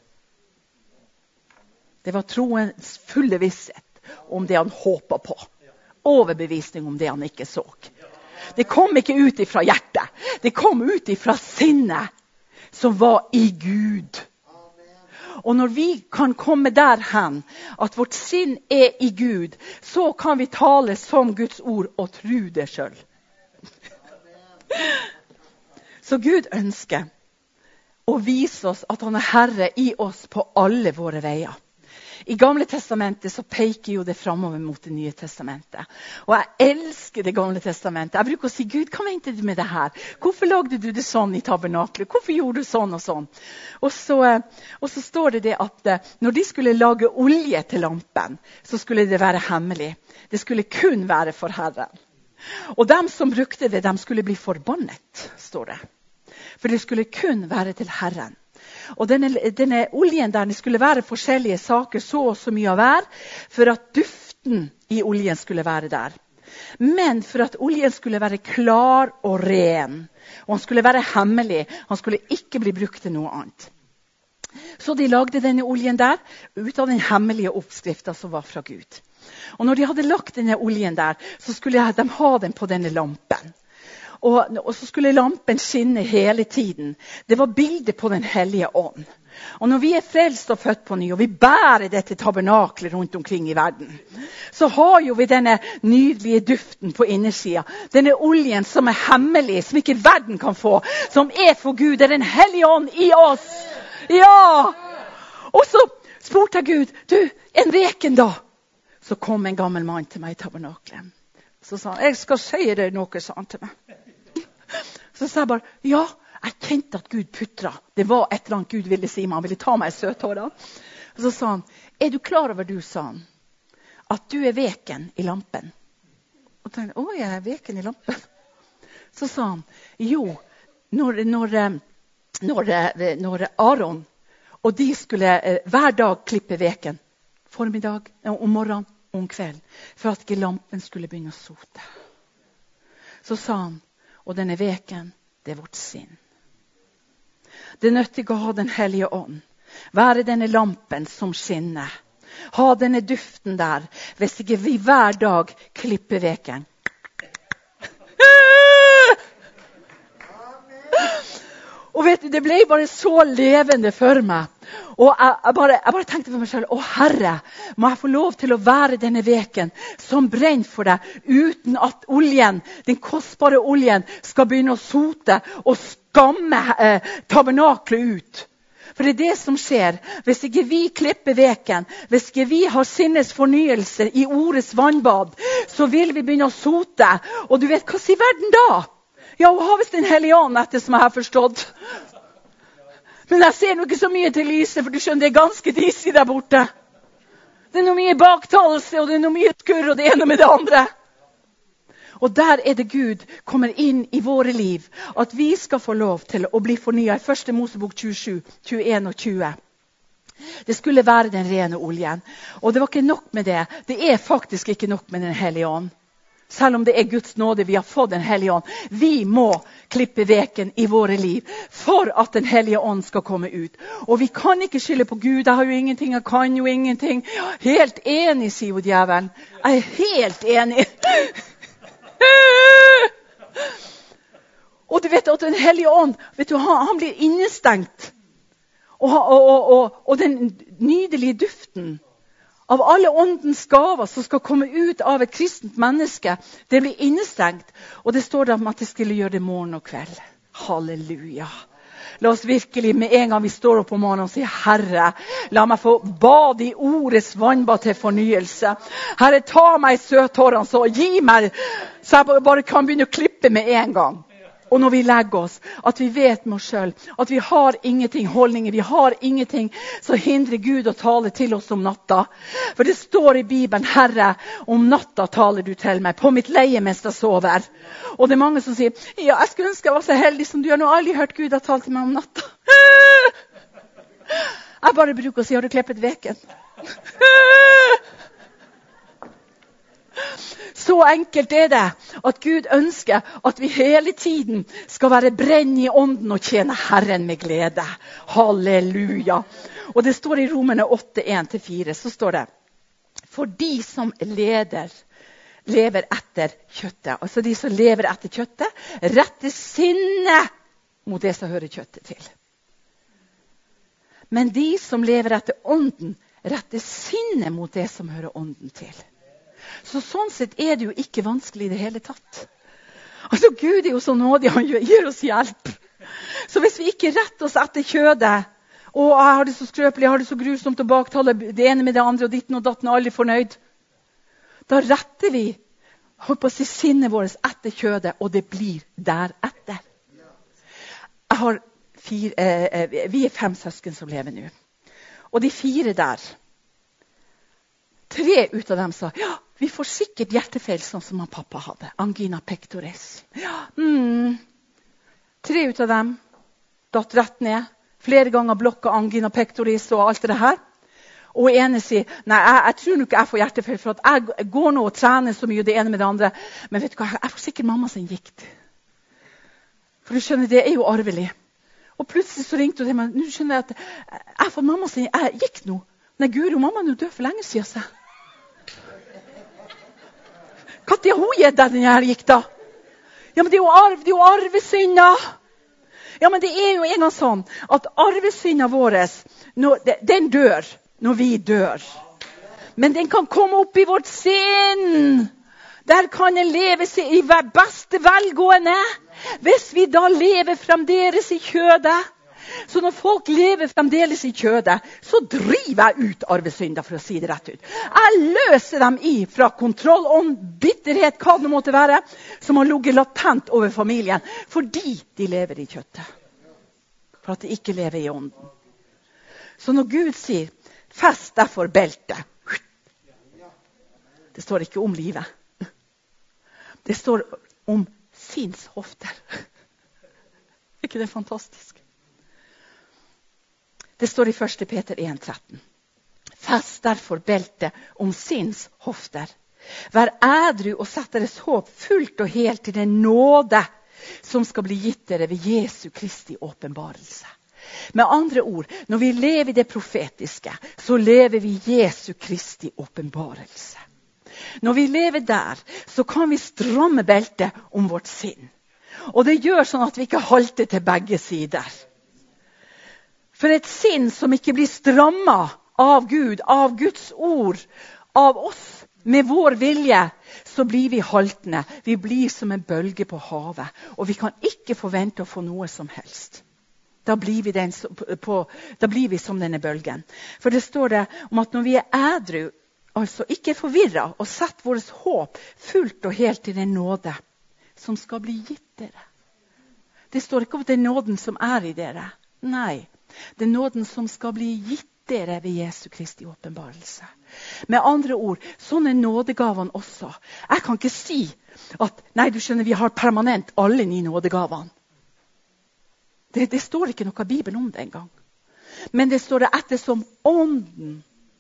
Det var troens fulle visshet om det han håpet på. Overbevisning om det han ikke så. Det kom ikke ut ifra hjertet. Det kom ut ifra sinnet som var i Gud. Og når vi kan komme derhen at vårt sinn er i Gud, så kan vi tale som Guds ord og tro det selv. Så Gud ønsker og vise oss at han er herre i oss på alle våre veier. I Gamle testamentet så peker jo det fremover mot det nye testamentet. Og jeg elsker det Gamle testamentet. Jeg bruker å si, Gud, hva mente du med det her? Hvorfor lagde du det sånn i tabernaklet? Hvorfor gjorde du sånn og sånn? Og så, og så står det det at når de skulle lage olje til lampen, så skulle det være hemmelig. Det skulle kun være for Herren. Og dem som brukte det, dem skulle bli forbannet, står det. For det skulle kun være til Herren. Og denne, denne oljen der, det skulle være forskjellige saker, så og så mye av hver, for at duften i oljen skulle være der. Men for at oljen skulle være klar og ren, og han skulle være hemmelig, han skulle ikke bli brukt til noe annet. Så de lagde denne oljen der, ut av den hemmelige oppskriften som var fra Gud. Og når de hadde lagt denne oljen der, så skulle de ha den på denne lampen. Og, og så skulle lampen skinne hele tiden. Det var bildet på den hellige ånd. Og når vi er frelst og født på ny, og vi bærer dette tabernaklet rundt omkring i verden, så har jo vi denne nydelige duften på innersida. Denne oljen som er hemmelig, som ikke verden kan få, som er for Gud. Det er den hellige ånd i oss. Ja! Og så spurte jeg Gud, du, en veken da, så kom en gammel mann til meg i tabernaklet. Så sa han, jeg skal si deg noe, sa han til meg. Så sa jeg bare, ja, jeg kjente at Gud putra. Det var et eller annet Gud ville si meg. Han ville ta meg i søthåra. Så sa han, er du klar over du, sa han, at du er veken i lampen? Og tenkte, å, jeg er veken i lampen. Så sa han, jo, når, når, når, når Aaron og de skulle hver dag klippe veken, formiddag, om morgenen og om kveld, for at ikke lampen skulle begynne å sote. Så sa han, og denne veken, det er vårt sinn. Det er nødt til å ha den hellige ånd. Være denne lampen som skinner. Ha denne duften der, hvis ikke vi hver dag klipper veken. Og vet du, det ble bare så levende for meg. Og jeg, jeg, bare, jeg bare tenkte for meg selv, å Herre, må jeg få lov til å være denne veken som brenner for deg, uten at oljen, den kostbare oljen, skal begynne å sote og skamme eh, tabernaklet ut. For det er det som skjer. Hvis ikke vi klipper veken, hvis ikke vi har sinnes fornyelse i ordets vannbad, så vil vi begynne å sote. Og du vet, hva sier verden da? Ja, hun har visst den hellige ånd, etter som jeg har forstått. Men jeg ser nok ikke så mye til lyset, for du skjønner, det er ganske disig der borte. Det er noe mye baktalelse, og det er noe mye skurr, og det ene med det andre. Og der er det Gud kommer inn i våre liv, at vi skal få lov til å bli fornyet i første Mosebok tjuesju, tjueen og tjue. Det skulle være den rene oljen. Og det var ikke nok med det. Det er faktisk ikke nok med den hellige ånd. Selv om det er Guds nåde vi har fått den hellige ånd. Vi må klippe veken i våre liv for at den hellige ånd skal komme ut. Og vi kan ikke skylde på Gud. Jeg har jo ingenting, jeg kan jo ingenting. Helt enig, sier jo djevelen. Jeg er helt enig. Og du vet at den hellige ånd, vet du, han, han blir innestengt. Og, og, og, og, og den nydelige duften av alle åndens gaver som skal komme ut av et kristent menneske, det blir innestengt. Og det står da om at det skulle gjøre det morgen og kveld. Halleluja. La oss virkelig med en gang vi står opp om morgenen og sier, Herre, la meg få bad i ordets vannbad til fornyelse. Herre, ta meg i søthårene så gi meg, så jeg bare kan begynne å klippe med en gang. Og når vi legger oss, at vi vet med oss selv, at vi har ingenting holdninger, vi har ingenting som hindrer Gud å tale til oss om natta. For det står i Bibelen, Herre, om natta taler du til meg, på mitt leie mens jeg sover. Og det er mange som sier, ja, jeg skulle ønske jeg var så heldig som du er, nå har jeg aldri hørt Gud ha talt til meg om natta. Jeg bare bruker å si, har du klippet veken? Så enkelt er det at Gud ønsker at vi hele tiden skal være brenn i ånden og tjene Herren med glede. Halleluja. Og det står i Romerne åtte, en til fire, så står det, for de som leder, lever etter kjøttet, altså de som lever etter kjøttet, retter sinne mot det som hører kjøttet til. Men de som lever etter ånden, retter sinne mot det som hører ånden til. Så sånn sett er det jo ikke vanskelig i det hele tatt. Altså Gud er jo så nådig, han gir oss hjelp. Så hvis vi ikke retter oss etter kjødet, og jeg har det så skrøpelig, jeg har det så grusomt å baktale det ene med det andre, og ditten og datten er aldri fornøyd, da retter vi holdt på å si sinnet vårt etter kjødet, og det blir deretter. Jeg har fire, eh, vi er fem søsken som lever nå. Og de fire der, tre ut av dem sa, ja, vi får sikkert hjertefeil sånn som han pappa hadde. Angina pectoris. Ja, mm. Tre ut av dem datt rett ned. Flere ganger blokka angina pectoris og alt det her. Og ene sier, nei, jeg, jeg tror nok jeg får hjertefeil, for at jeg går nå og trener så mye det ene med det andre. Men vet du hva, jeg får sikkert mamma sin gikt. For du skjønner, det er jo arvelig. Og plutselig så ringte hun til meg, nå skjønner jeg at jeg får mamma sin jeg gikt nå. Nei, Guro, mamma er jo død for lenge siden, så. Hva er hun gitt deg den her gikt da? Ja, men det er jo arv, det er jo arvesynda. Ja, men det er jo en gang sånn, at arvesynda våres, den dør når vi dør. Men den kan komme opp i vårt sinn. Der kan en leve i beste velgående. Hvis vi da lever fremdeles i kjødet. Så når folk lever fremdeles i kjødet, så driver jeg ut arvesynder, for å si det rett ut. Jeg løser dem i fra kontroll og bitterhet, hva det måtte være, som har ligget latent over familien, fordi de lever i kjøttet. For at de ikke lever i ånden. Så når Gud sier, fest derfor belte. Det står ikke om livet. Det står om sinnshofter. Er ikke det fantastisk? Det står i første Peter en tretten. Fest derfor belte om sinnshofter. Vær ædru og sett deres håp fullt og helt til den nåde som skal bli gitt dere ved Jesu Kristi åpenbarelse. Med andre ord, når vi lever i det profetiske, så lever vi Jesu Kristi åpenbarelse. Når vi lever der, så kan vi stramme beltet om vårt sinn. Og det gjør sånn at vi ikke halter til begge sider. For et sinn som ikke blir strammet av Gud, av Guds ord, av oss, med vår vilje, så blir vi haltende. Vi blir som en bølge på havet, og vi kan ikke forvente å få noe som helst. Da blir vi, den, på, da blir vi som denne bølgen. For det står det om at når vi er ædru, altså ikke forvirret, og setter vårt håp fullt og helt til den nåde som skal bli gitt dere. Det står ikke om den nåden som er i dere. Nei, den nåden som skal bli gitt dere ved Jesu Kristi åpenbarelse. Med andre ord, sånn er nådegavene også. Jeg kan ikke si at, nei, du skjønner, vi har permanent alle ni nådegavene. Det, det står ikke noe i Bibelen om det engang. Men det står det ettersom ånden.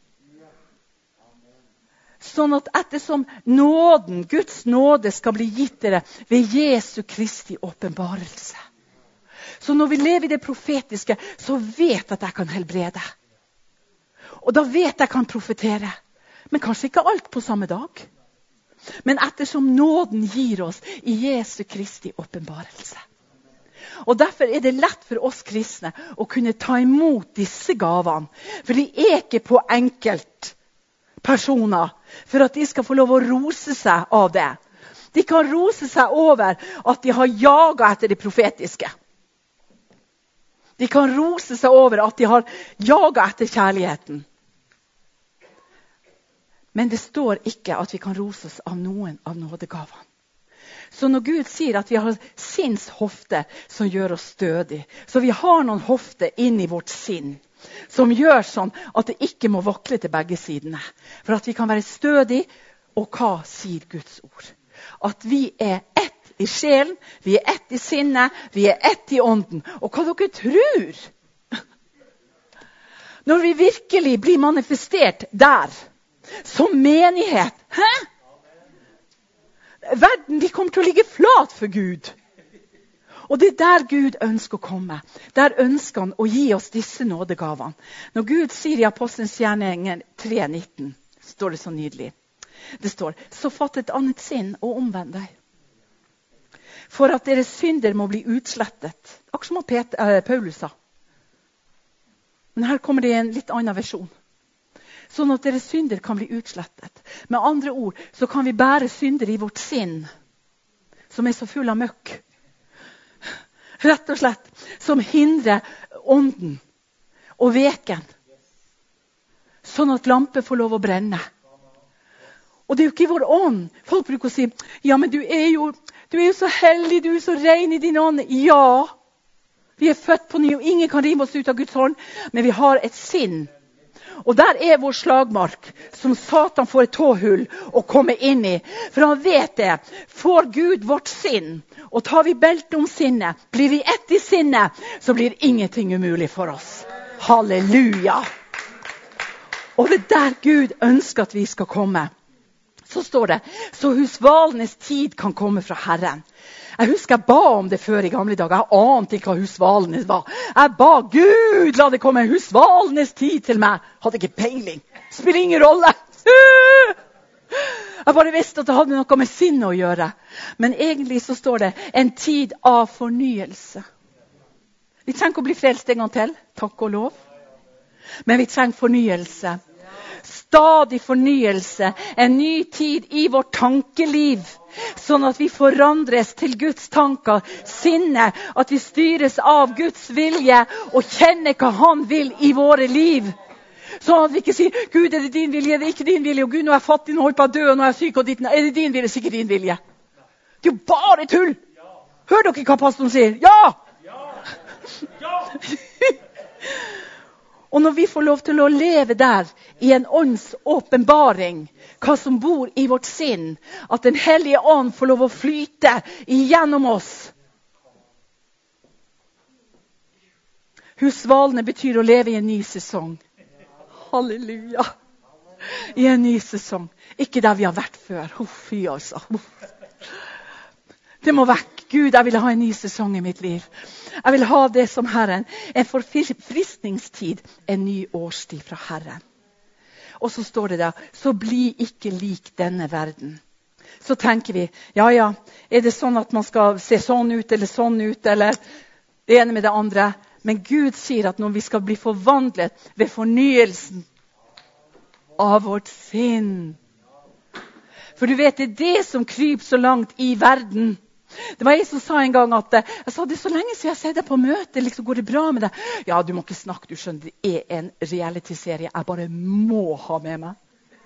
Sånn at ettersom nåden, Guds nåde skal bli gitt dere ved Jesu Kristi åpenbarelse. Så når vi lever i det profetiske, så vet jeg at jeg kan helbrede. Og da vet jeg kan profetere. Men kanskje ikke alt på samme dag. Men ettersom nåden gir oss i Jesu Kristi åpenbarelse. Og derfor er det lett for oss kristne å kunne ta imot disse gavene. For de er ikke på enkelt personer for at de skal få lov å rose seg av det. De kan rose seg over at de har jaget etter det profetiske. De kan rose seg over at de har jaget etter kjærligheten. Men det står ikke at vi kan rose oss av noen av nådegavene. Så når Gud sier at vi har sinnshofter som gjør oss stødig, så vi har noen hofter inn i vårt sinn, som gjør sånn at det ikke må vakle til begge sidene. For at vi kan være stødig, og hva sier Guds ord? At vi er ett i sjelen, vi er ett i sinnet, vi er ett i ånden. Og hva dere tror? Når vi virkelig blir manifestert der, som menighet, hæ? Verden, de kommer til å ligge flat for Gud. Og det er der Gud ønsker å komme. Der ønsker han å gi oss disse nådegavene. Når Gud sier i Apostelens gjerninger tre nitten, står det så nydelig. Det står, så fatt et annet sinn og omvend deg. For at deres synder må bli utslettet. Akkurat som Peter, eh, Paulus sa. Men her kommer det en litt annen versjon. Sånn at deres synder kan bli utslettet. Med andre ord, så kan vi bære synder i vårt sinn, som er så full av møkk. rett og slett, som hindrer ånden og veken. Sånn at lampen får lov å brenne. Og det er jo ikke i vår ånd. Folk bruker å si, ja, men du er jo, du er jo så hellig, du er så ren i din ånd. Ja, vi er født på ny, og ingen kan rive oss ut av Guds hånd, men vi har et sinn. Og der er vår slagmark, som Satan får et tåhull å komme inn i. For han vet det. Får Gud vårt sinn, og tar vi belte om sinnet, blir vi ett i sinnet, så blir ingenting umulig for oss. Halleluja! Og det er der Gud ønsker at vi skal komme. Så står det, så husvalens tid kan komme fra Herren. Jeg husker jeg ba om det før i gamle dager. Jeg ante ikke hva husvalnes var. Jeg ba, Gud, la det komme husvalnes tid til meg. Hadde ikke peiling. Spiller ingen rolle. Jeg bare visste at det hadde noe med sinnet å gjøre. Men egentlig så står det en tid av fornyelse. Vi trenger ikke å bli frelst en gang til, takk og lov. Men vi trenger fornyelse. Stadig fornyelse, en ny tid i vårt tankeliv, sånn at vi forandres til Guds tanker, sinne, at vi styres av Guds vilje og kjenner hva han vil i våre liv. Sånn at vi ikke sier, Gud, er det din vilje, er det ikke din vilje, og Gud, nå er jeg fattig, nå holder jeg på å dø, nå er jeg syk, og ditt, er det din vilje, sikkert din vilje. Det er jo bare tull. Hører dere hva pastoren sier? Ja! Ja! Og når vi får lov til å leve der i en ånds åpenbaring, hva som bor i vårt sinn, at den hellige ånd får lov å flyte igjennom oss. Husvalene betyr å leve i en ny sesong. Halleluja. I en ny sesong. Ikke der vi har vært før. Uff, fy altså. Uff. Det må vekk. Gud, jeg vil ha en ny sesong i mitt liv. Jeg vil ha det som Herren. En forfriskningstid, en ny årstid fra Herren. Og så står det der, så bli ikke lik denne verden. Så tenker vi, ja, ja, er det sånn at man skal se sånn ut, eller sånn ut, eller det ene med det andre? Men Gud sier at når vi skal bli forvandlet ved fornyelsen av vårt sinn. For du vet, det er det som kryper så langt i verden. Det var jeg som sa en gang at jeg sa, det er så lenge siden jeg ser deg på møte, liksom går det bra med deg? Ja, du må ikke snakke, du skjønner, det er en reality-serie jeg bare må ha med meg.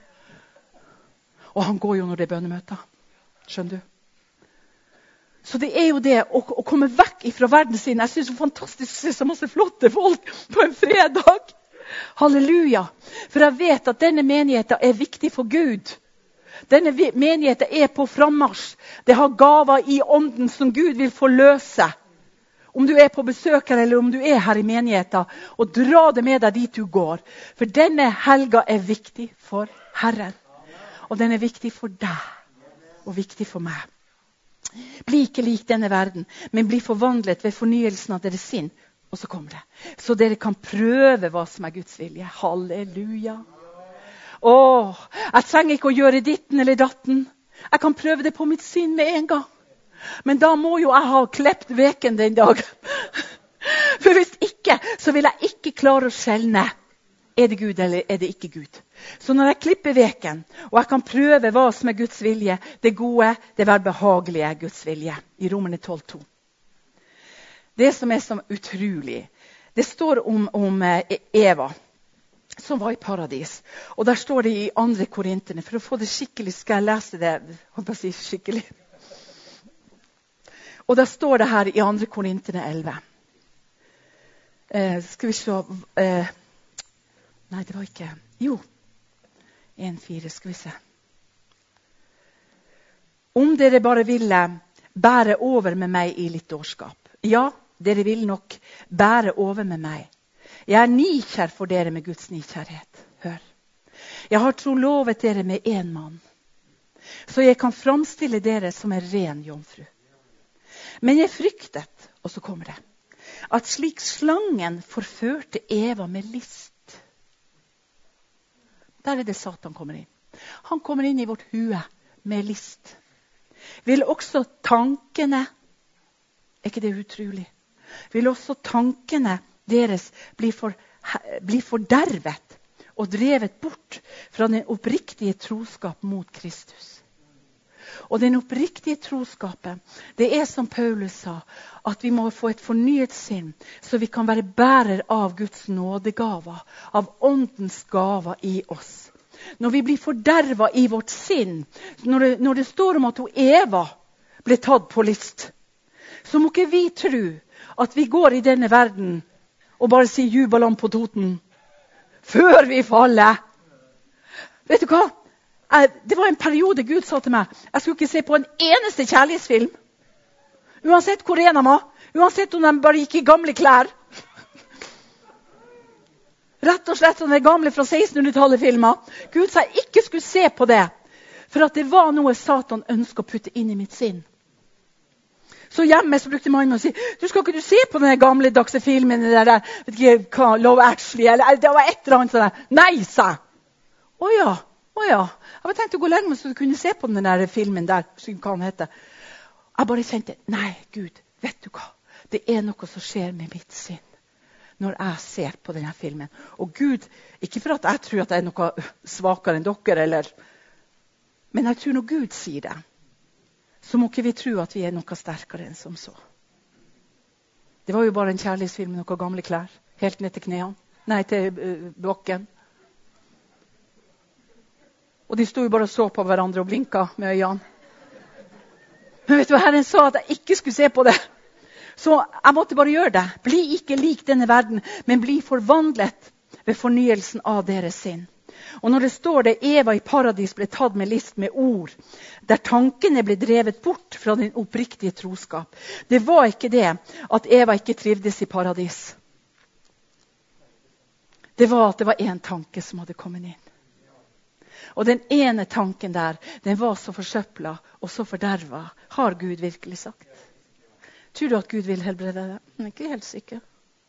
Og han går jo når det er bønnemøter, skjønner du? Så det er jo det å, å komme vekk fra verden sin. Jeg synes det er fantastisk å se så masse flotte folk på en fredag. Halleluja! For jeg vet at denne menigheten er viktig for Gud. Denne menigheten er på frammarsj. Det har gaver i ånden som Gud vil forløse. Om du er på besøk her, eller om du er her i menigheten, og dra det med deg dit du går. For denne helga er viktig for Herren. Og den er viktig for deg, og viktig for meg. Bli ikke lik denne verden, men bli forvandlet ved fornyelsen av deres sinn. Og så kommer det. Så dere kan prøve hva som er Guds vilje. Halleluja. Åh, jeg trenger ikke å gjøre ditten eller datten. Jeg kan prøve det på mitt sinn med en gang. Men da må jo jeg ha klept veken den dag. For hvis ikke, så vil jeg ikke klare å skjelne. Er det Gud eller er det ikke Gud? Så når jeg klipper veken, og jeg kan prøve hva som er Guds vilje, det gode, det velbehagelige Guds vilje. I Romerne tolv to. Det som er så utrolig, det står om, om Eva, som var i paradis. Og der står det i andre Korinterne. For å få det skikkelig skal jeg lese det. Håper jeg sier skikkelig. Og der står det her i andre Korinterne elleve. Eh, skal vi se. Eh, nei, det var ikke. Jo. en fire, skal vi se. Om dere bare ville bære over med meg i litt dårskap. Ja, dere vil nok bære over med meg. Jeg er nikjær for dere med Guds nikjærhet. Hør. Jeg har trolovet dere med en mann, så jeg kan framstille dere som en ren jomfru. Men jeg fryktet, og så kommer det, at slik slangen forførte Eva med list. Der er det Satan kommer inn. Han kommer inn i vårt hue med list. Vil også tankene, er ikke det utrolig? Vil også tankene deres blir, for, blir fordervet og drevet bort fra den oppriktige troskap mot Kristus. Og den oppriktige troskapen, det er som Paulus sa, at vi må få et fornyet sinn, så vi kan være bærer av Guds nådegaver, av åndens gaver i oss. Når vi blir fordervet i vårt sinn, når det, når det står om at hun Eva ble tatt på list, så må ikke vi tro at vi går i denne verden og bare sier jubelom på Toten, før vi faller. Vet du hva? Det var en periode Gud sa til meg, jeg skulle ikke se på en eneste kjærlighetsfilm. Uansett hvor en av meg, uansett om de bare gikk i gamle klær. Rett og slett sånne gamle fra sekstenhundretallet filmer. Gud sa jeg ikke skulle se på det, for at det var noe Satan ønsket å putte inn i mitt sinn. Så hjemme så brukte mannen å si, du skal ikke du se på den gamle dagse filmen, det der, vet ikke hva, Love Actually, eller det var et eller annet sånn. Nei, sa jeg. Åja, åja. Jeg hadde tenkt å gå lenge med så du kunne se på den der filmen der, hva han heter. Jeg bare kjente, nei Gud, vet du hva? Det er noe som skjer med mitt sinn når jeg ser på denne filmen. Og Gud, ikke for at jeg tror at jeg er noe svakere enn dere, eller, men jeg tror når Gud sier det, så må ikke vi tro at vi er noe sterkere enn som så. Det var jo bare en kjærlighetsfilm med noen gamle klær, helt ned til knærne, nei til uh, bakken. Og de stod jo bare og så på hverandre og blinket med øynene. Men vet du hva, Herren sa at jeg ikke skulle se på det. Så jeg måtte bare gjøre det. Bli ikke lik denne verden, men bli forvandlet ved fornyelsen av deres sinn. Og når det står det, Eva i paradis ble tatt med list med ord, der tankene ble drevet bort fra den oppriktige troskap. Det var ikke det at Eva ikke trivdes i paradis. Det var at det var en tanke som hadde kommet inn. Og den ene tanken der, den var så forsøplet og så fordervet. Har Gud virkelig sagt? Tror du at Gud vil helbrede det? Jeg er ikke helt sikker.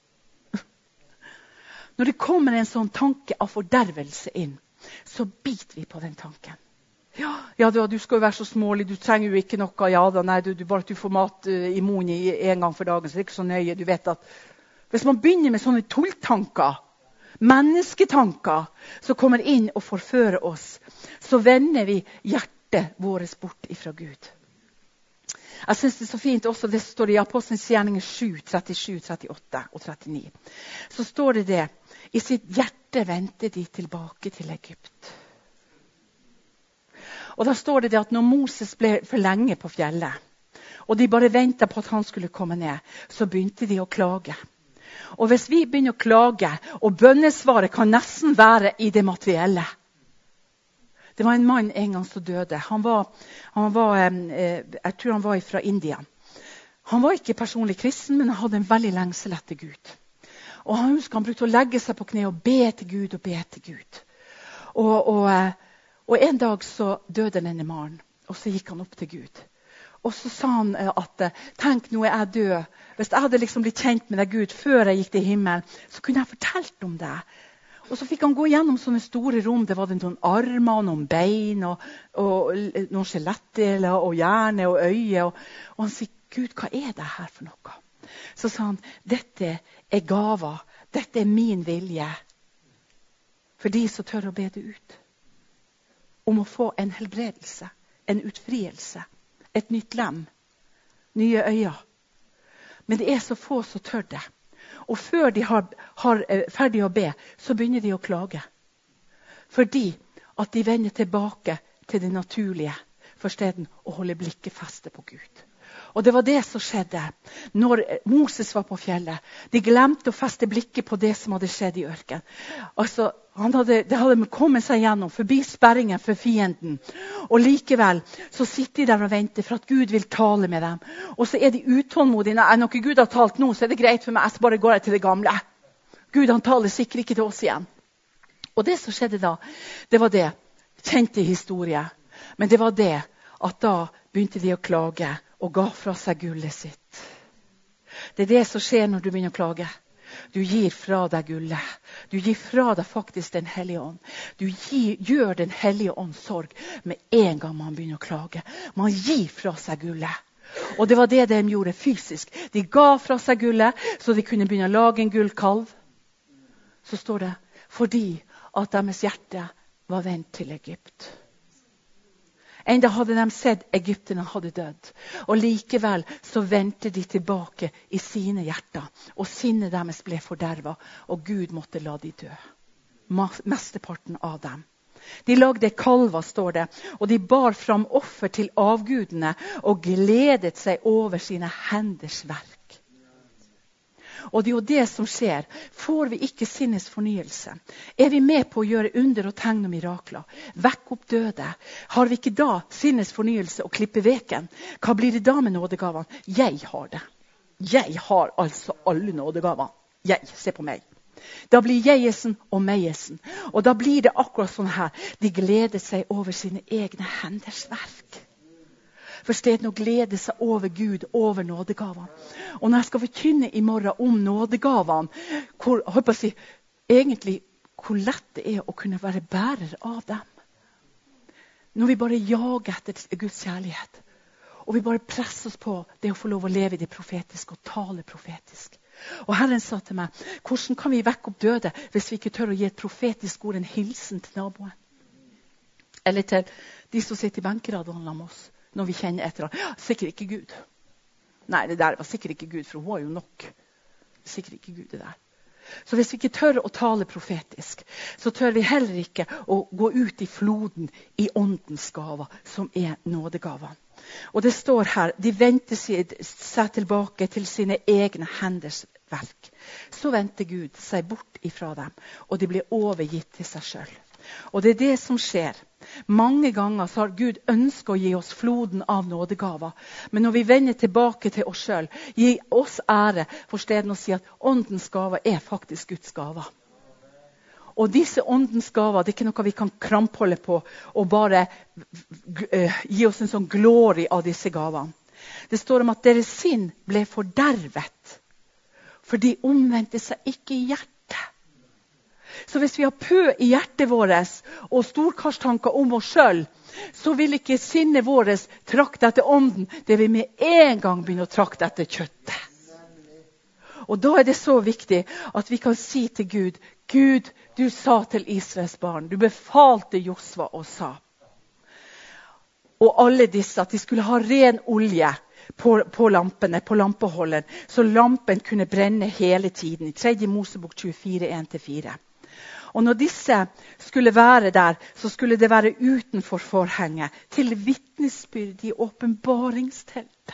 Når det kommer en sånn tanke av fordervelse inn, så biter vi på den tanken. Ja, ja du, du skal jo være så smålig, du trenger jo ikke noe. Ja da, nei, du, du, bare at du får mat uh, i munnen en gang for dagen, så det er ikke så nøye. Du vet at hvis man begynner med sånne tulltanker, mennesketanker som kommer inn og forfører oss, så vender vi hjertet vårt bort ifra Gud. Jeg synes det er så fint også, det står i Apostelens gjerninger sju, trettisju, trettiåtte og trettini. Så står det det, i sitt hjerte vendte de tilbake til Egypt. Og da står det det at når Moses ble for lenge på fjellet, og de bare ventet på at han skulle komme ned, så begynte de å klage. Og hvis vi begynner å klage, og bønnesvaret kan nesten være i det materielle. Det var en mann en gang som døde. Han var, han var eh, jeg tror han var fra India. Han var ikke personlig kristen, men han hadde en veldig lengsel etter Gud. Og han husker han brukte å legge seg på kne og be til Gud og be til Gud. Og, og, og en dag så døde denne mannen, og så gikk han opp til Gud. Og så sa han at, tenk nå er jeg død. Hvis jeg hadde liksom blitt kjent med deg Gud før jeg gikk til himmelen, så kunne jeg fortalt om det. Og så fikk han gå gjennom sånne store rom. Det var noen armer, noen bein, og, og noen skjelettdeler, og hjerne og øye. Og, og han sier, Gud, hva er det her for noe? Så sa han, dette er gaver. Dette er min vilje. For de som tør å be det ut. Om å få en helbredelse, en utfrielse, et nytt lem, nye øyne. Men det er så få som tør det. Og før de har, har ferdig å be, så begynner de å klage. Fordi at de vender tilbake til det naturlige, for stedet å holde blikket feste på Gud. Og det var det som skjedde når Moses var på fjellet. De glemte å feste blikket på det som hadde skjedd i ørken. Altså, han hadde, det hadde kommet seg gjennom, forbi sperringen for fienden. Og likevel så sitter de der og venter for at Gud vil tale med dem. Og så er de utålmodige. Når noe Gud har talt nå, så er det greit for meg. Så bare går jeg til det gamle. Gud, han taler sikkert ikke til oss igjen. Og det som skjedde da, det var det. Kjente historie. Men det var det at da begynte de å klage og ga fra seg gullet sitt. Det er det som skjer når du begynner å klage. Du gir fra deg gullet. Du gir fra deg faktisk den hellige ånd. Du gir, gjør den hellige ånd sorg med en gang man begynner å klage. Man gir fra seg gullet. Og det var det de gjorde fysisk. De ga fra seg gullet, så de kunne begynne å lage en gullkalv. Så står det, fordi at deres hjerte var vendt til Egypt. Enda hadde de sett Egypterne hadde dødd. Og likevel så vendte de tilbake i sine hjerter. Og sinnet deres ble fordervet. Og Gud måtte la de dø. Mesteparten av dem. De lagde kalver, står det. Og de bar fram offer til avgudene. Og gledet seg over sine henders verk. Og det er jo det som skjer. Får vi ikke sinnets fornyelse? Er vi med på å gjøre under og tegn og mirakler? Vekk opp døde. Har vi ikke da sinnets fornyelse og klippe veken? Hva blir det da med nådegavene? Jeg har det. Jeg har altså alle nådegavene. Jeg, se på meg. Da blir jegesen og meiesen. Og da blir det akkurat sånn her. De gleder seg over sine egne henders verk. For stedet å glede seg over Gud, over nådegavene. Og når jeg skal forkynne i morgen om nådegavene, hvor, jeg håper å si, egentlig hvor lett det er å kunne være bærer av dem. Når vi bare jager etter Guds kjærlighet. Og vi bare presser oss på det å få lov å leve i det profetiske og tale profetisk. Og Herren sa til meg, hvordan kan vi vekke opp døde hvis vi ikke tør å gi et profetisk ord, en hilsen til naboen? Eller til de som sitter i benkeradene med oss. Når vi kjenner etter ham. Ja, sikkert ikke Gud. Nei, det der var sikkert ikke Gud, for hun var jo nok. Sikkert ikke Gud det der. Så hvis vi ikke tør å tale profetisk, så tør vi heller ikke å gå ut i floden i åndens gaver, som er nådegaver. Og det står her, de vendte seg tilbake til sine egne henders verk. Så vendte Gud seg bort ifra dem, og de ble overgitt til seg selv. Og det er det som skjer. Mange ganger så har Gud ønsket å gi oss floden av nådegaver. Men når vi vender tilbake til oss selv, gi oss ære for stedet å si at åndens gaver er faktisk Guds gaver. Og disse åndens gaver, det er ikke noe vi kan krampholde på og bare uh, gi oss en sånn glory av disse gavene. Det står om at deres sinn ble fordervet, for de omvendte seg ikke i hjertet. Så hvis vi har pø i hjertet vårt og storkarstanker om oss selv, så vil ikke sinnet vårt trakte etter ånden. Det vil med en gang begynne å trakte etter kjøttet. Og da er det så viktig at vi kan si til Gud, Gud, du sa til Israels barn, du befalte Josva og sa. Og alle disse, at de skulle ha ren olje på, på lampene, på lampeholderen, så lampen kunne brenne hele tiden. I tredje Mosebok tjuefire, en til fire. Og når disse skulle være der, så skulle det være utenfor forhenget, til vitnesbyrd i åpenbaringsteltet.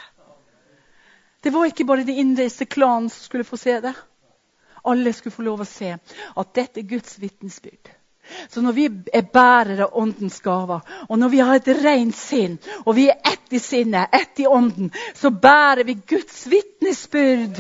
Det var ikke bare de innreiste klanen som skulle få se det. Alle skulle få lov å se at dette er Guds vitnesbyrd. Så når vi er bærere av åndens gaver, og når vi har et rent sinn, og vi er ett i sinnet, ett i ånden, så bærer vi Guds vitnesbyrd.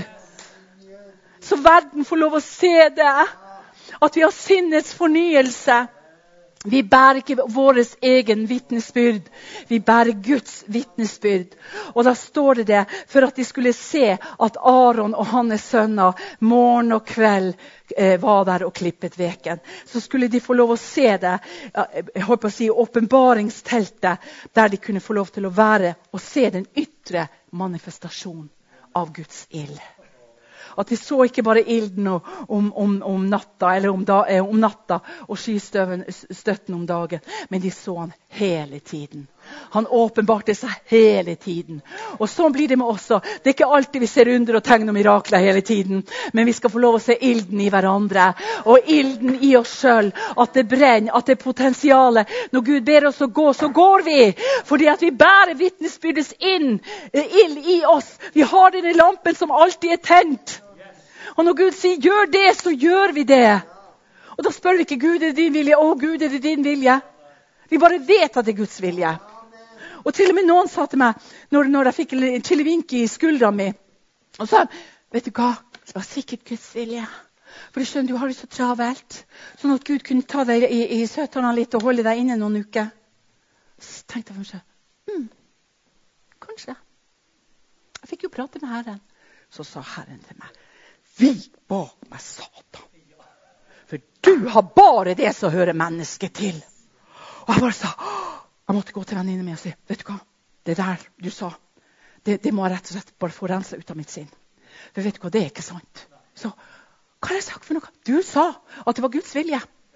Så verden får lov å se det. At vi har sinnets fornyelse. Vi bærer ikke vår egen vitnesbyrd. Vi bærer Guds vitnesbyrd. Og da står det det, for at de skulle se at Aaron og hans sønner morgen og kveld eh, var der og klippet veken. Så skulle de få lov å se det, jeg håper å si, åpenbaringsteltet, der de kunne få lov til å være og se den ytre manifestasjon av Guds ild. At de så ikke bare ilden om, om, om natta, eller om, da, eh, om natta og skystøtten om dagen, men de så han hele tiden. Han åpenbarte seg hele tiden. Og sånn blir det med oss. Det er ikke alltid vi ser under og tegn og mirakler hele tiden, men vi skal få lov å se ilden i hverandre, og ilden i oss selv, at det brenner, at det er potensialet. Når Gud ber oss å gå, så går vi, fordi at vi bærer vitnesbyrdets inn, ild i oss. Vi har denne lampen som alltid er tent. Og når Gud sier, gjør det, så gjør vi det. Og da spør vi ikke, Gud, er det din vilje? Å, Gud, er det din vilje? Vi bare vet at det er Guds vilje. Og til og med noen sa til meg, når, når jeg fikk en chilevink i skuldra mi, og sa, vet du hva, det var sikkert Guds vilje. For du skjønner, du har det så travelt, sånn at Gud kunne ta deg i, i søttene litt og holde deg inne noen uker. Så tenkte jeg for meg, hm, kanskje. Jeg fikk jo prate med Herren. Så sa Herren til meg, vik bak meg, Satan. For du har bare det som hører mennesket til. Og jeg bare sa, jeg måtte gå til venninne min og si, vet du hva, det der du sa, det, det må jeg rett og slett bare få renset ut av mitt sinn. For vet du hva, det er ikke sant. Så, hva har jeg sagt for noe? Du sa at det var Guds vilje.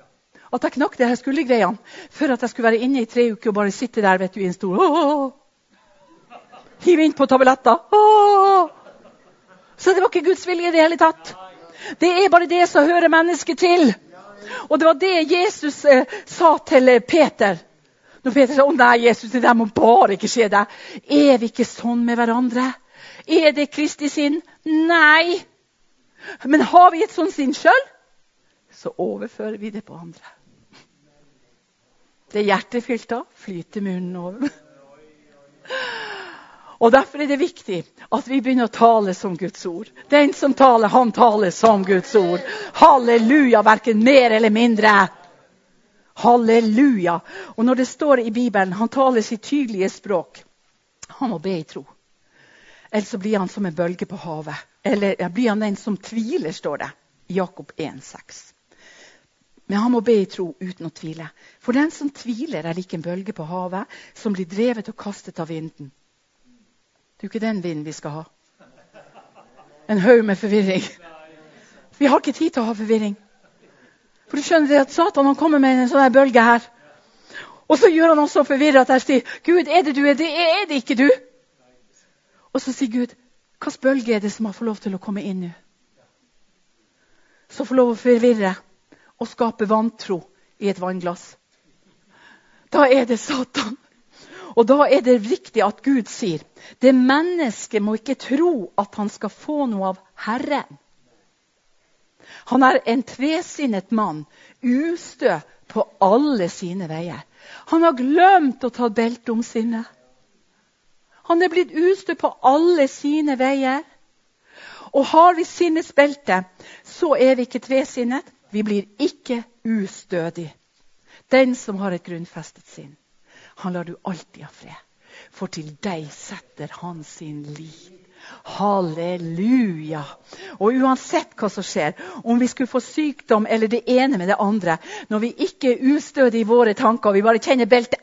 at jeg knakk det her skuldergreiene, for at jeg skulle være inne i tre uker og bare sitte der, vet du, i en stol. Åh! Hiv inn på tabletter. Åh! Så det var ikke Guds vilje i det hele tatt. Det er bare det som hører mennesket til. Og det var det Jesus eh, sa til eh, Peter. Når Peter sa, å nei, Jesus, det der må bare ikke skje deg. Er vi ikke sånn med hverandre? Er det Kristi sinn? Nei. Men har vi et sånt sinn selv, så overfører vi det på andre. Det er hjertefylt da, flyter munnen over. Og derfor er det viktig at vi begynner å tale som Guds ord. Den som taler, han taler som Guds ord. Halleluja, hverken mer eller mindre. Halleluja. Og når det står i Bibelen, han taler sitt tydelige språk. Han må be i tro. Eller så blir han som en bølge på havet. Eller ja, blir han den som tviler, står det. Jakob en seks. Men han må be i tro uten å tvile. For den som tviler er lik en bølge på havet, som blir drevet og kastet av vinden. Det er jo ikke den vinden vi skal ha. En haug med forvirring. Vi har ikke tid til å ha forvirring. For du skjønner det at Satan han kommer med en sånn her bølge her. Og så gjør han også forvirret at jeg sier, Gud, er det du? Er det, er det ikke du? Og så sier Gud, hvilken bølge er det som har fått lov til å komme inn nå? Så får lov å forvirre og skape vantro i et vannglass. Da er det Satan. Og da er det riktig at Gud sier, det mennesket må ikke tro at han skal få noe av Herren. Han er en tvesinnet mann, ustø på alle sine veier. Han har glemt å ta belte om sinne. Han er blitt ustø på alle sine veier. Og har vi sinnets belte, så er vi ikke tvesinnet. Vi blir ikke ustødig. Den som har et grunnfestet sinn. Han lar du alltid ha fred. For til deg setter han sin liv. Halleluja. Og uansett hva som skjer, om vi skulle få sykdom eller det ene med det andre, når vi ikke er ustødige i våre tanker, vi bare kjenner beltet,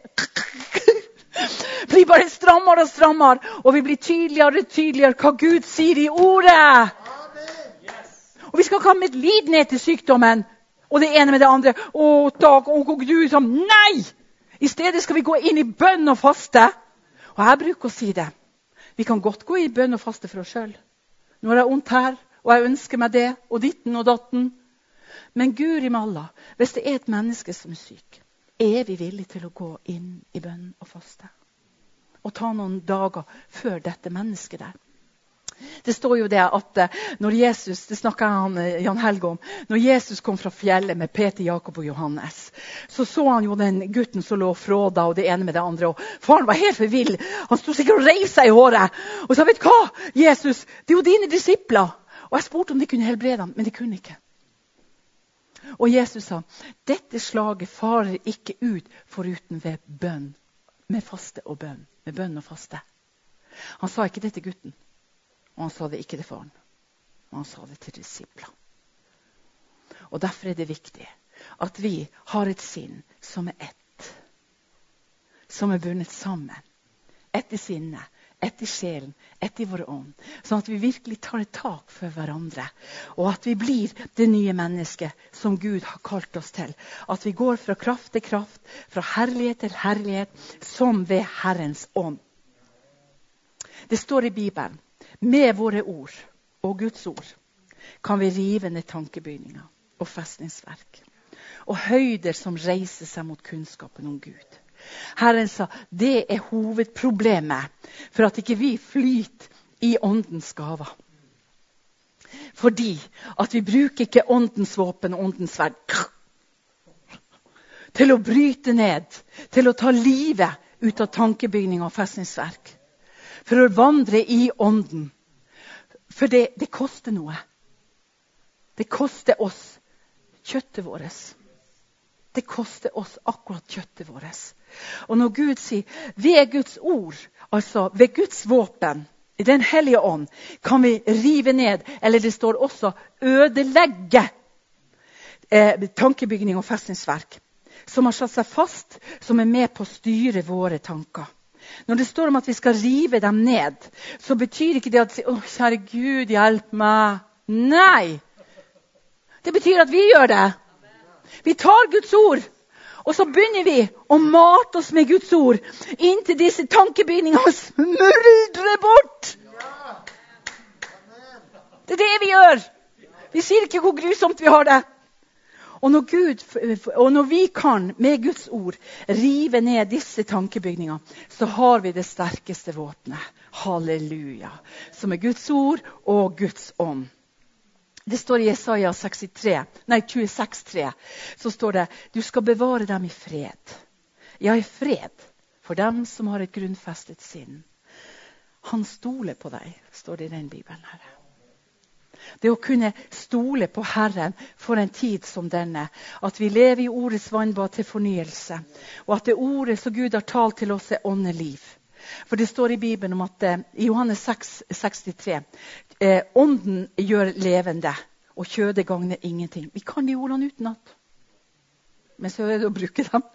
blir bare strammere og strammere, og vi blir tydeligere og tydeligere hva Gud sier i ordet. Og vi skal ikke ha medlidenhet til sykdommen, og det ene med det andre. Å, takk, å, Gud, som nei! I stedet skal vi gå inn i bønn og faste. Og jeg bruker å si det. Vi kan godt gå i bønn og faste for oss selv. Nå er jeg ondt her, og jeg ønsker meg det, og ditten og datten. Men Gud i malla, hvis det er et menneske som er syk, er vi villige til å gå inn i bønn og faste? Og ta noen dager før dette mennesket der. Det står jo det at når Jesus, det snakker han Jan Helge om, når Jesus kom fra fjellet med Peter, Jakob og Johannes, så så han jo den gutten som lå fråda og det ene med det andre, og faren var helt for vill. Han stod sikkert og reiv seg i håret, og sa, vet du hva, Jesus, det er jo dine disipler. Og jeg spurte om de kunne helbrede ham, men de kunne ikke. Og Jesus sa, dette slaget farer ikke ut foruten ved bønn, med faste og bønn, med bønn og faste. Han sa ikke det til gutten. Og han sa det ikke til faren. Og han sa det til disipler. Og derfor er det viktig at vi har et sinn som er ett. Som er bundet sammen. Ett i sinnet, ett i sjelen, ett i vår ånd. Sånn at vi virkelig tar et tak for hverandre. Og at vi blir det nye mennesket som Gud har kalt oss til. At vi går fra kraft til kraft, fra herlighet til herlighet, som ved Herrens ånd. Det står i Bibelen. Med våre ord og Guds ord kan vi rive ned tankebygninger og festningsverk. Og høyder som reiser seg mot kunnskapen om Gud. Herren sa, det er hovedproblemet for at ikke vi flyter i åndens gaver. Fordi at vi bruker ikke åndens våpen og åndens sverd til å bryte ned, til å ta livet ut av tankebygninger og festningsverk. For å vandre i ånden. For det, det koster noe. Det koster oss kjøttet vårt. Det koster oss akkurat kjøttet vårt. Og når Gud sier, ved Guds ord, altså ved Guds våpen, i den hellige ånd, kan vi rive ned, eller det står også ødelegge eh, tankebygning og festningsverk, som har satt seg fast, som er med på å styre våre tanker. Når det står om at vi skal rive dem ned, så betyr ikke det at å, kjære Gud, hjelp meg. Nei! Det betyr at vi gjør det. Vi tar Guds ord, og så begynner vi å mate oss med Guds ord inntil disse tankebindingene smuldrer bort. Det er det vi gjør. Vi sier ikke hvor grusomt vi har det. Og når, Gud, og når vi kan med Guds ord rive ned disse tankebygningene, så har vi det sterkeste våpenet. Halleluja. Som er Guds ord og Guds ånd. Det står i Jesaja sekstitre, nei, tjueseks tre, så står det, du skal bevare dem i fred. Ja, i fred, for dem som har et grunnfestet sinn. Han stoler på deg, står det i den Bibelen her. Det å kunne stole på Herren for en tid som denne, at vi lever i ordets vannbad til fornyelse, og at det ordet som Gud har talt til oss er åndeliv. For det står i Bibelen om at eh, i Johannes seks sekstitre, eh, ånden gjør levende, og kjødet gagner ingenting. Vi kan de ordene utenat. Men så er det å bruke dem.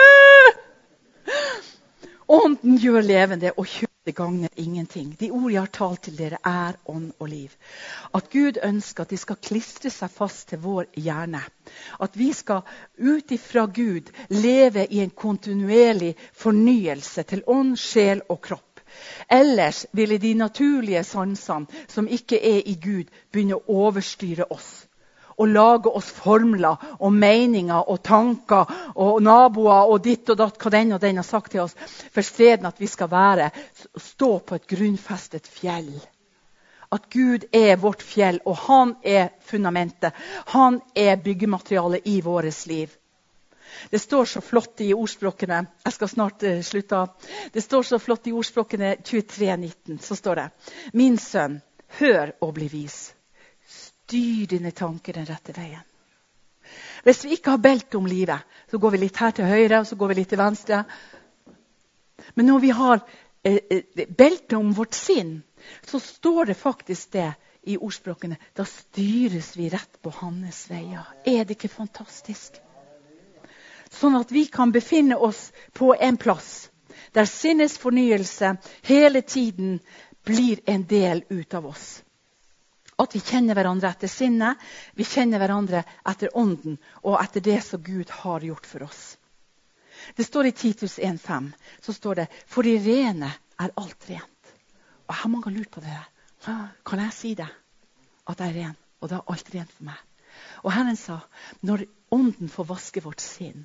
Ånden gjør levende, og kjødet gagner ingenting. De ord jeg har talt til dere er ånd og liv. At Gud ønsker at de skal klistre seg fast til vår hjerne. At vi skal ut ifra Gud leve i en kontinuerlig fornyelse til ånd, sjel og kropp. Ellers ville de naturlige sansene som ikke er i Gud begynne å overstyre oss. Og lage oss formler og meninger og tanker og naboer og ditt og datt, hva den og den har sagt til oss. For stedet at vi skal være, stå på et grunnfestet fjell. At Gud er vårt fjell, og han er fundamentet. Han er byggematerialet i våres liv. Det står så flott i ordspråkene, jeg skal snart uh, slutte av. Det står så flott i ordspråkene tjuetre nitten, så står det, min sønn, hør og bli vis. Styr dine tanker den rette veien. Hvis vi ikke har belte om livet, så går vi litt her til høyre, og så går vi litt til venstre. Men når vi har eh, belte om vårt sinn, så står det faktisk det i ordspråkene. Da styres vi rett på hans veier. Er det ikke fantastisk? Sånn at vi kan befinne oss på en plass, der sinnets fornyelse hele tiden blir en del ut av oss. At vi kjenner hverandre etter sinnet, vi kjenner hverandre etter ånden, og etter det som Gud har gjort for oss. Det står i Titus en fem, så står det, for de rene er alt rent. Og jeg har mange lurt på det der. Kan jeg si det? At jeg er ren, og det er alt rent for meg. Og Herren sa, når ånden får vaske vårt sinn,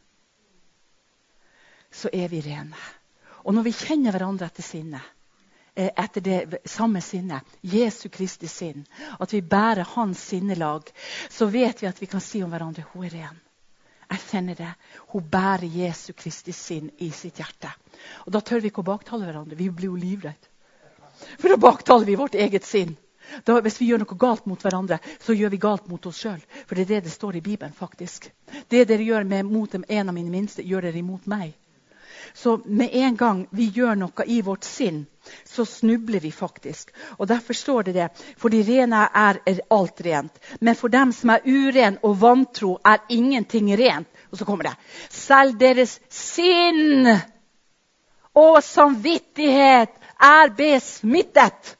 så er vi rene. Og når vi kjenner hverandre etter sinnet, etter det samme sinne, Jesu Kristi sinn, at vi bærer hans sinnelag, så vet vi at vi kan si om hverandre, hun er ren. Jeg kjenner det. Hun bærer Jesu Kristi sinn i sitt hjerte. Og da tør vi ikke å baktale hverandre. Vi blir jo livredd. For da baktaler vi vårt eget sinn. Da, hvis vi gjør noe galt mot hverandre, så gjør vi galt mot oss selv. For det er det det står i Bibelen faktisk. Det dere gjør med, mot en av mine minste, gjør dere imot meg. Så med en gang vi gjør noe i vårt sinn, så snubler vi faktisk. Og derfor står det det, for de rene er, er alt rent. Men for dem som er uren og vantro er ingenting rent. Og så kommer det, selv deres sinn og samvittighet er besmittet.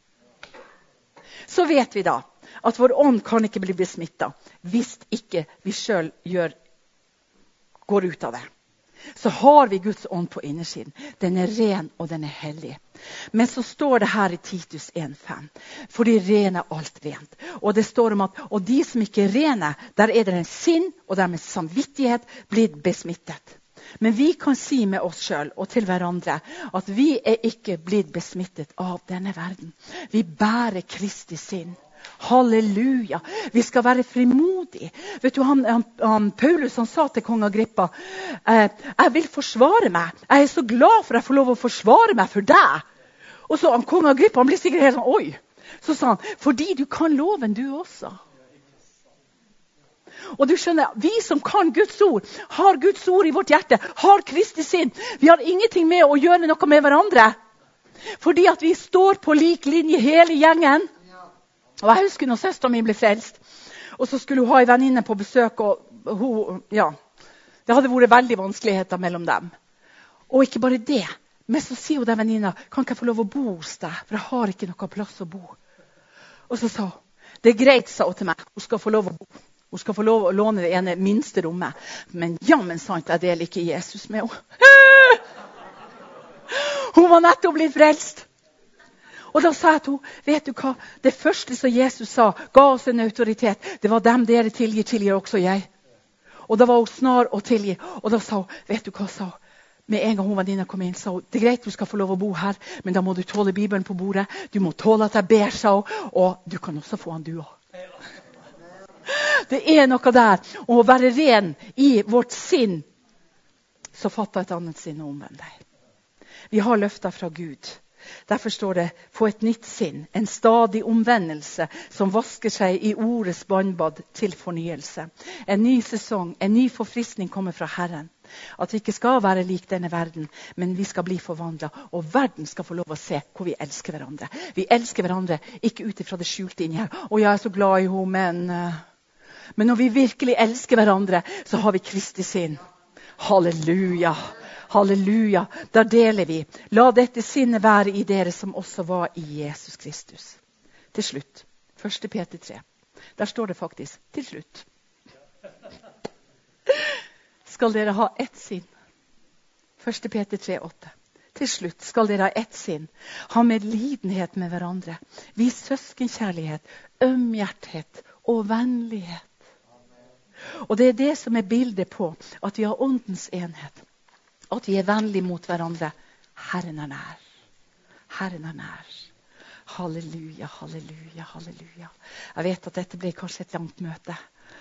Så vet vi da, at vår ånd kan ikke bli besmittet, hvis ikke vi selv gjør, går ut av det. Så har vi Guds ånd på innersiden. Den er ren og den er hellig. Men så står det her i Titus en fem. For de rene er alt rent. Og det står om at og de som ikke er rene, der er det en sinn og der med samvittighet blitt besmittet. Men vi kan si med oss selv og til hverandre at vi er ikke blitt besmittet av denne verden. Vi bærer Kristi sinn. Halleluja. Vi skal være frimodige. Vet du, han, han, han, Paulus han sa til kong Agrippa, eh, jeg vil forsvare meg. Jeg er så glad for at jeg får lov å forsvare meg for deg. Og så han, kong Agrippa, han blir sikkert helt sånn, oi. Så sa han, fordi du kan loven du også. Og du skjønner, vi som kan Guds ord, har Guds ord i vårt hjerte, har Kristi sinn. Vi har ingenting med å gjøre noe med hverandre. Fordi at vi står på lik linje hele gjengen. Og jeg husker når søsteren min ble frelst, og så skulle hun ha en venninne på besøk, og hun, ja, det hadde vært veldig vanskeligheter mellom dem. Og ikke bare det, men så sier hun den venninna, kan ikke jeg få lov å bo hos deg, for jeg har ikke noe plass å bo. Og så sa hun, det er greit, sa hun til meg, hun skal få lov å bo Hun skal få lov å låne det ene minste rommet. Men jammen sant, jeg deler ikke Jesus med henne. Hun var nettopp blitt frelst. Og da sa jeg til henne, vet du hva? Det første som Jesus sa, ga oss en autoritet. Det var dem dere tilgir, tilgir også jeg. Og da var hun snar å tilgi. Og da sa hun, vet du hva sa hun? Med en gang hun venninna kom inn, sa hun, det er greit, du skal få lov å bo her, men da må du tåle Bibelen på bordet. Du må tåle at jeg ber, sa hun, og du kan også få han du også. Det er noe der, å være ren i vårt sinn, så fatter et annet sinn og omvend deg. Vi har løfter fra Gud. Derfor står det, få et nytt sinn, en stadig omvendelse som vasker seg i ordets båndbad til fornyelse. En ny sesong, en ny forfriskning kommer fra Herren. At vi ikke skal være lik denne verden, men vi skal bli forvandlet, og verden skal få lov å se hvor vi elsker hverandre. Vi elsker hverandre, ikke ut fra det skjulte inni her. Og jeg er så glad i henne, men... Men når vi virkelig elsker hverandre, så har vi Kristi sinn. Halleluja! Halleluja, da deler vi. La dette sinnet være i dere som også var i Jesus Kristus. Til slutt, første Peter tre. Der står det faktisk, til slutt. Skal dere ha ett sinn? første Peter tre, åtte. Til slutt skal dere ha ett sinn. Ha medlidenhet med hverandre. Vis søskenkjærlighet, ømhjerthet og vennlighet. Og det er det som er bildet på at vi har åndens enhet. At vi er vennlige mot hverandre. Herren er nær. Herren er nær. Halleluja, halleluja, halleluja. Jeg vet at dette ble kanskje et langt møte.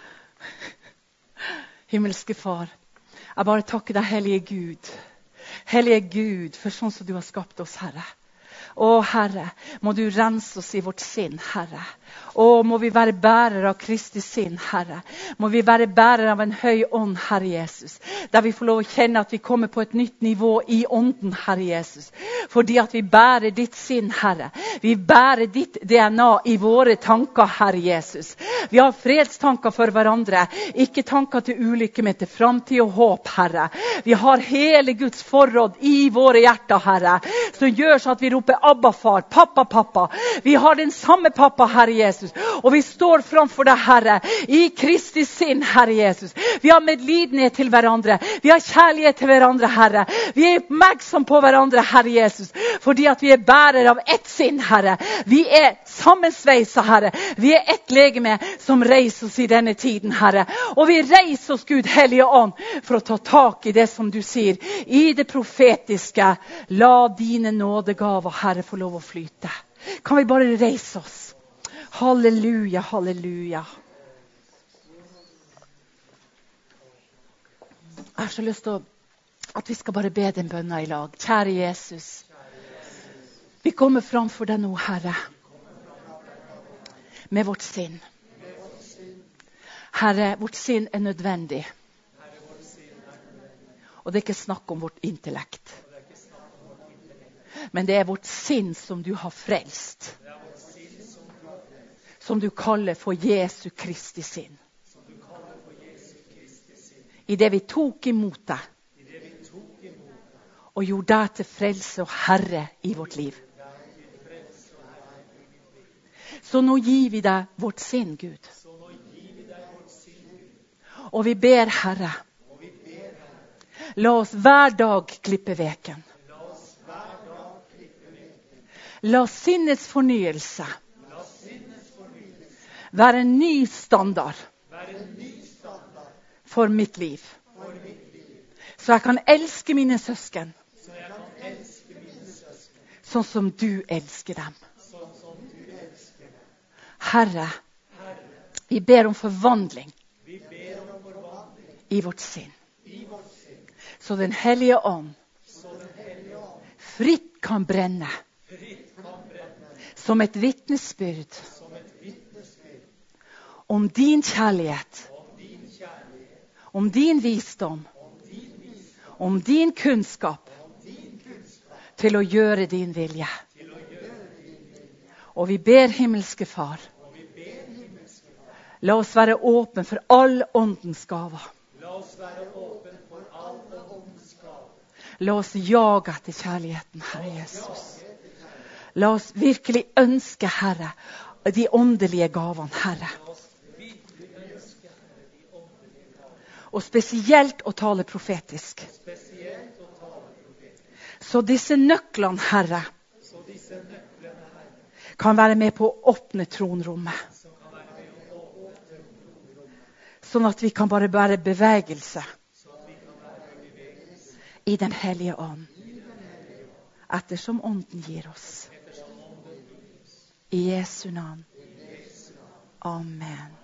Himmelske far, jeg bare takker deg, hellige Gud. Hellige Gud, for sånn som du har skapt oss, Herre. Å, Herre, må du rense oss i vårt sinn, Herre. Å, må vi være bærere av Kristi sinn, Herre. Må vi være bærere av en høy ånd, Herre Jesus. Der vi får lov å kjenne at vi kommer på et nytt nivå i ånden, Herre Jesus. Fordi at vi bærer ditt sinn, Herre. Vi bærer ditt D N A i våre tanker, Herre Jesus. Vi har fredstanker for hverandre. Ikke tanker til ulykke, men til framtid og håp, Herre. Vi har hele Guds forråd i våre hjerter, Herre. Som gjør så at vi roper Abba, far, pappa, pappa. Vi har den samme pappa, Herre Jesus. Og vi står framfor deg, Herre, i Kristi sinn, Herre Jesus. Vi har medlidenhet til hverandre. Vi har kjærlighet til hverandre, Herre. Vi er oppmerksom på hverandre, Herre Jesus. Fordi at vi er bærer av ett sinn, Herre. Vi er sammensveisa, Herre. Vi er ett legeme som reiser oss i denne tiden, Herre. Og vi reiser oss, Gud, Hellige Ånd, for å ta tak i det som du sier. I det profetiske, la dine nådegaver, Herre, få lov å flyte. Kan vi bare reise oss? Halleluja, halleluja. Jeg har så lyst til at vi skal bare be den bønna i lag. Kjære Jesus, vi kommer framfor deg nå, Herre, med vårt sinn. Herre, vårt sinn er nødvendig. Og det er ikke snakk om vårt intellekt. Men det er vårt sinn som du har frelst. Som du kaller for Jesu Kristi sinn. I det vi tok imot deg. Og gjorde deg til frelse og Herre i vårt liv. Så nå gir vi deg vårt sinn, Gud. Og vi ber, Herre, la oss hver dag klippe veken. La sinnets fornyelse være en ny standard for mitt liv. Så jeg kan elske mine søsken sånn som du elsker dem. Herre, vi ber om forvandling i vårt sinn. Så den hellige ånd fritt kan brenne som et vittnesbyrd om din kjærlighet, om din visdom, om din kunnskap til å gjøre din vilje. Og vi ber himmelske far, la oss være åpen for all åndens gaver. La oss jage etter kjærligheten, Herre Jesus. La oss virkelig ønske, Herre, de åndelige gavene, Herre. Og spesielt å tale profetisk. Så disse nøklene, Herre, kan være med på å åpne tronrommet. Sånn at vi kan bare bære bevegelse i den hellige ånd. Ettersom ånden gir oss. I Jesu navn. Amen.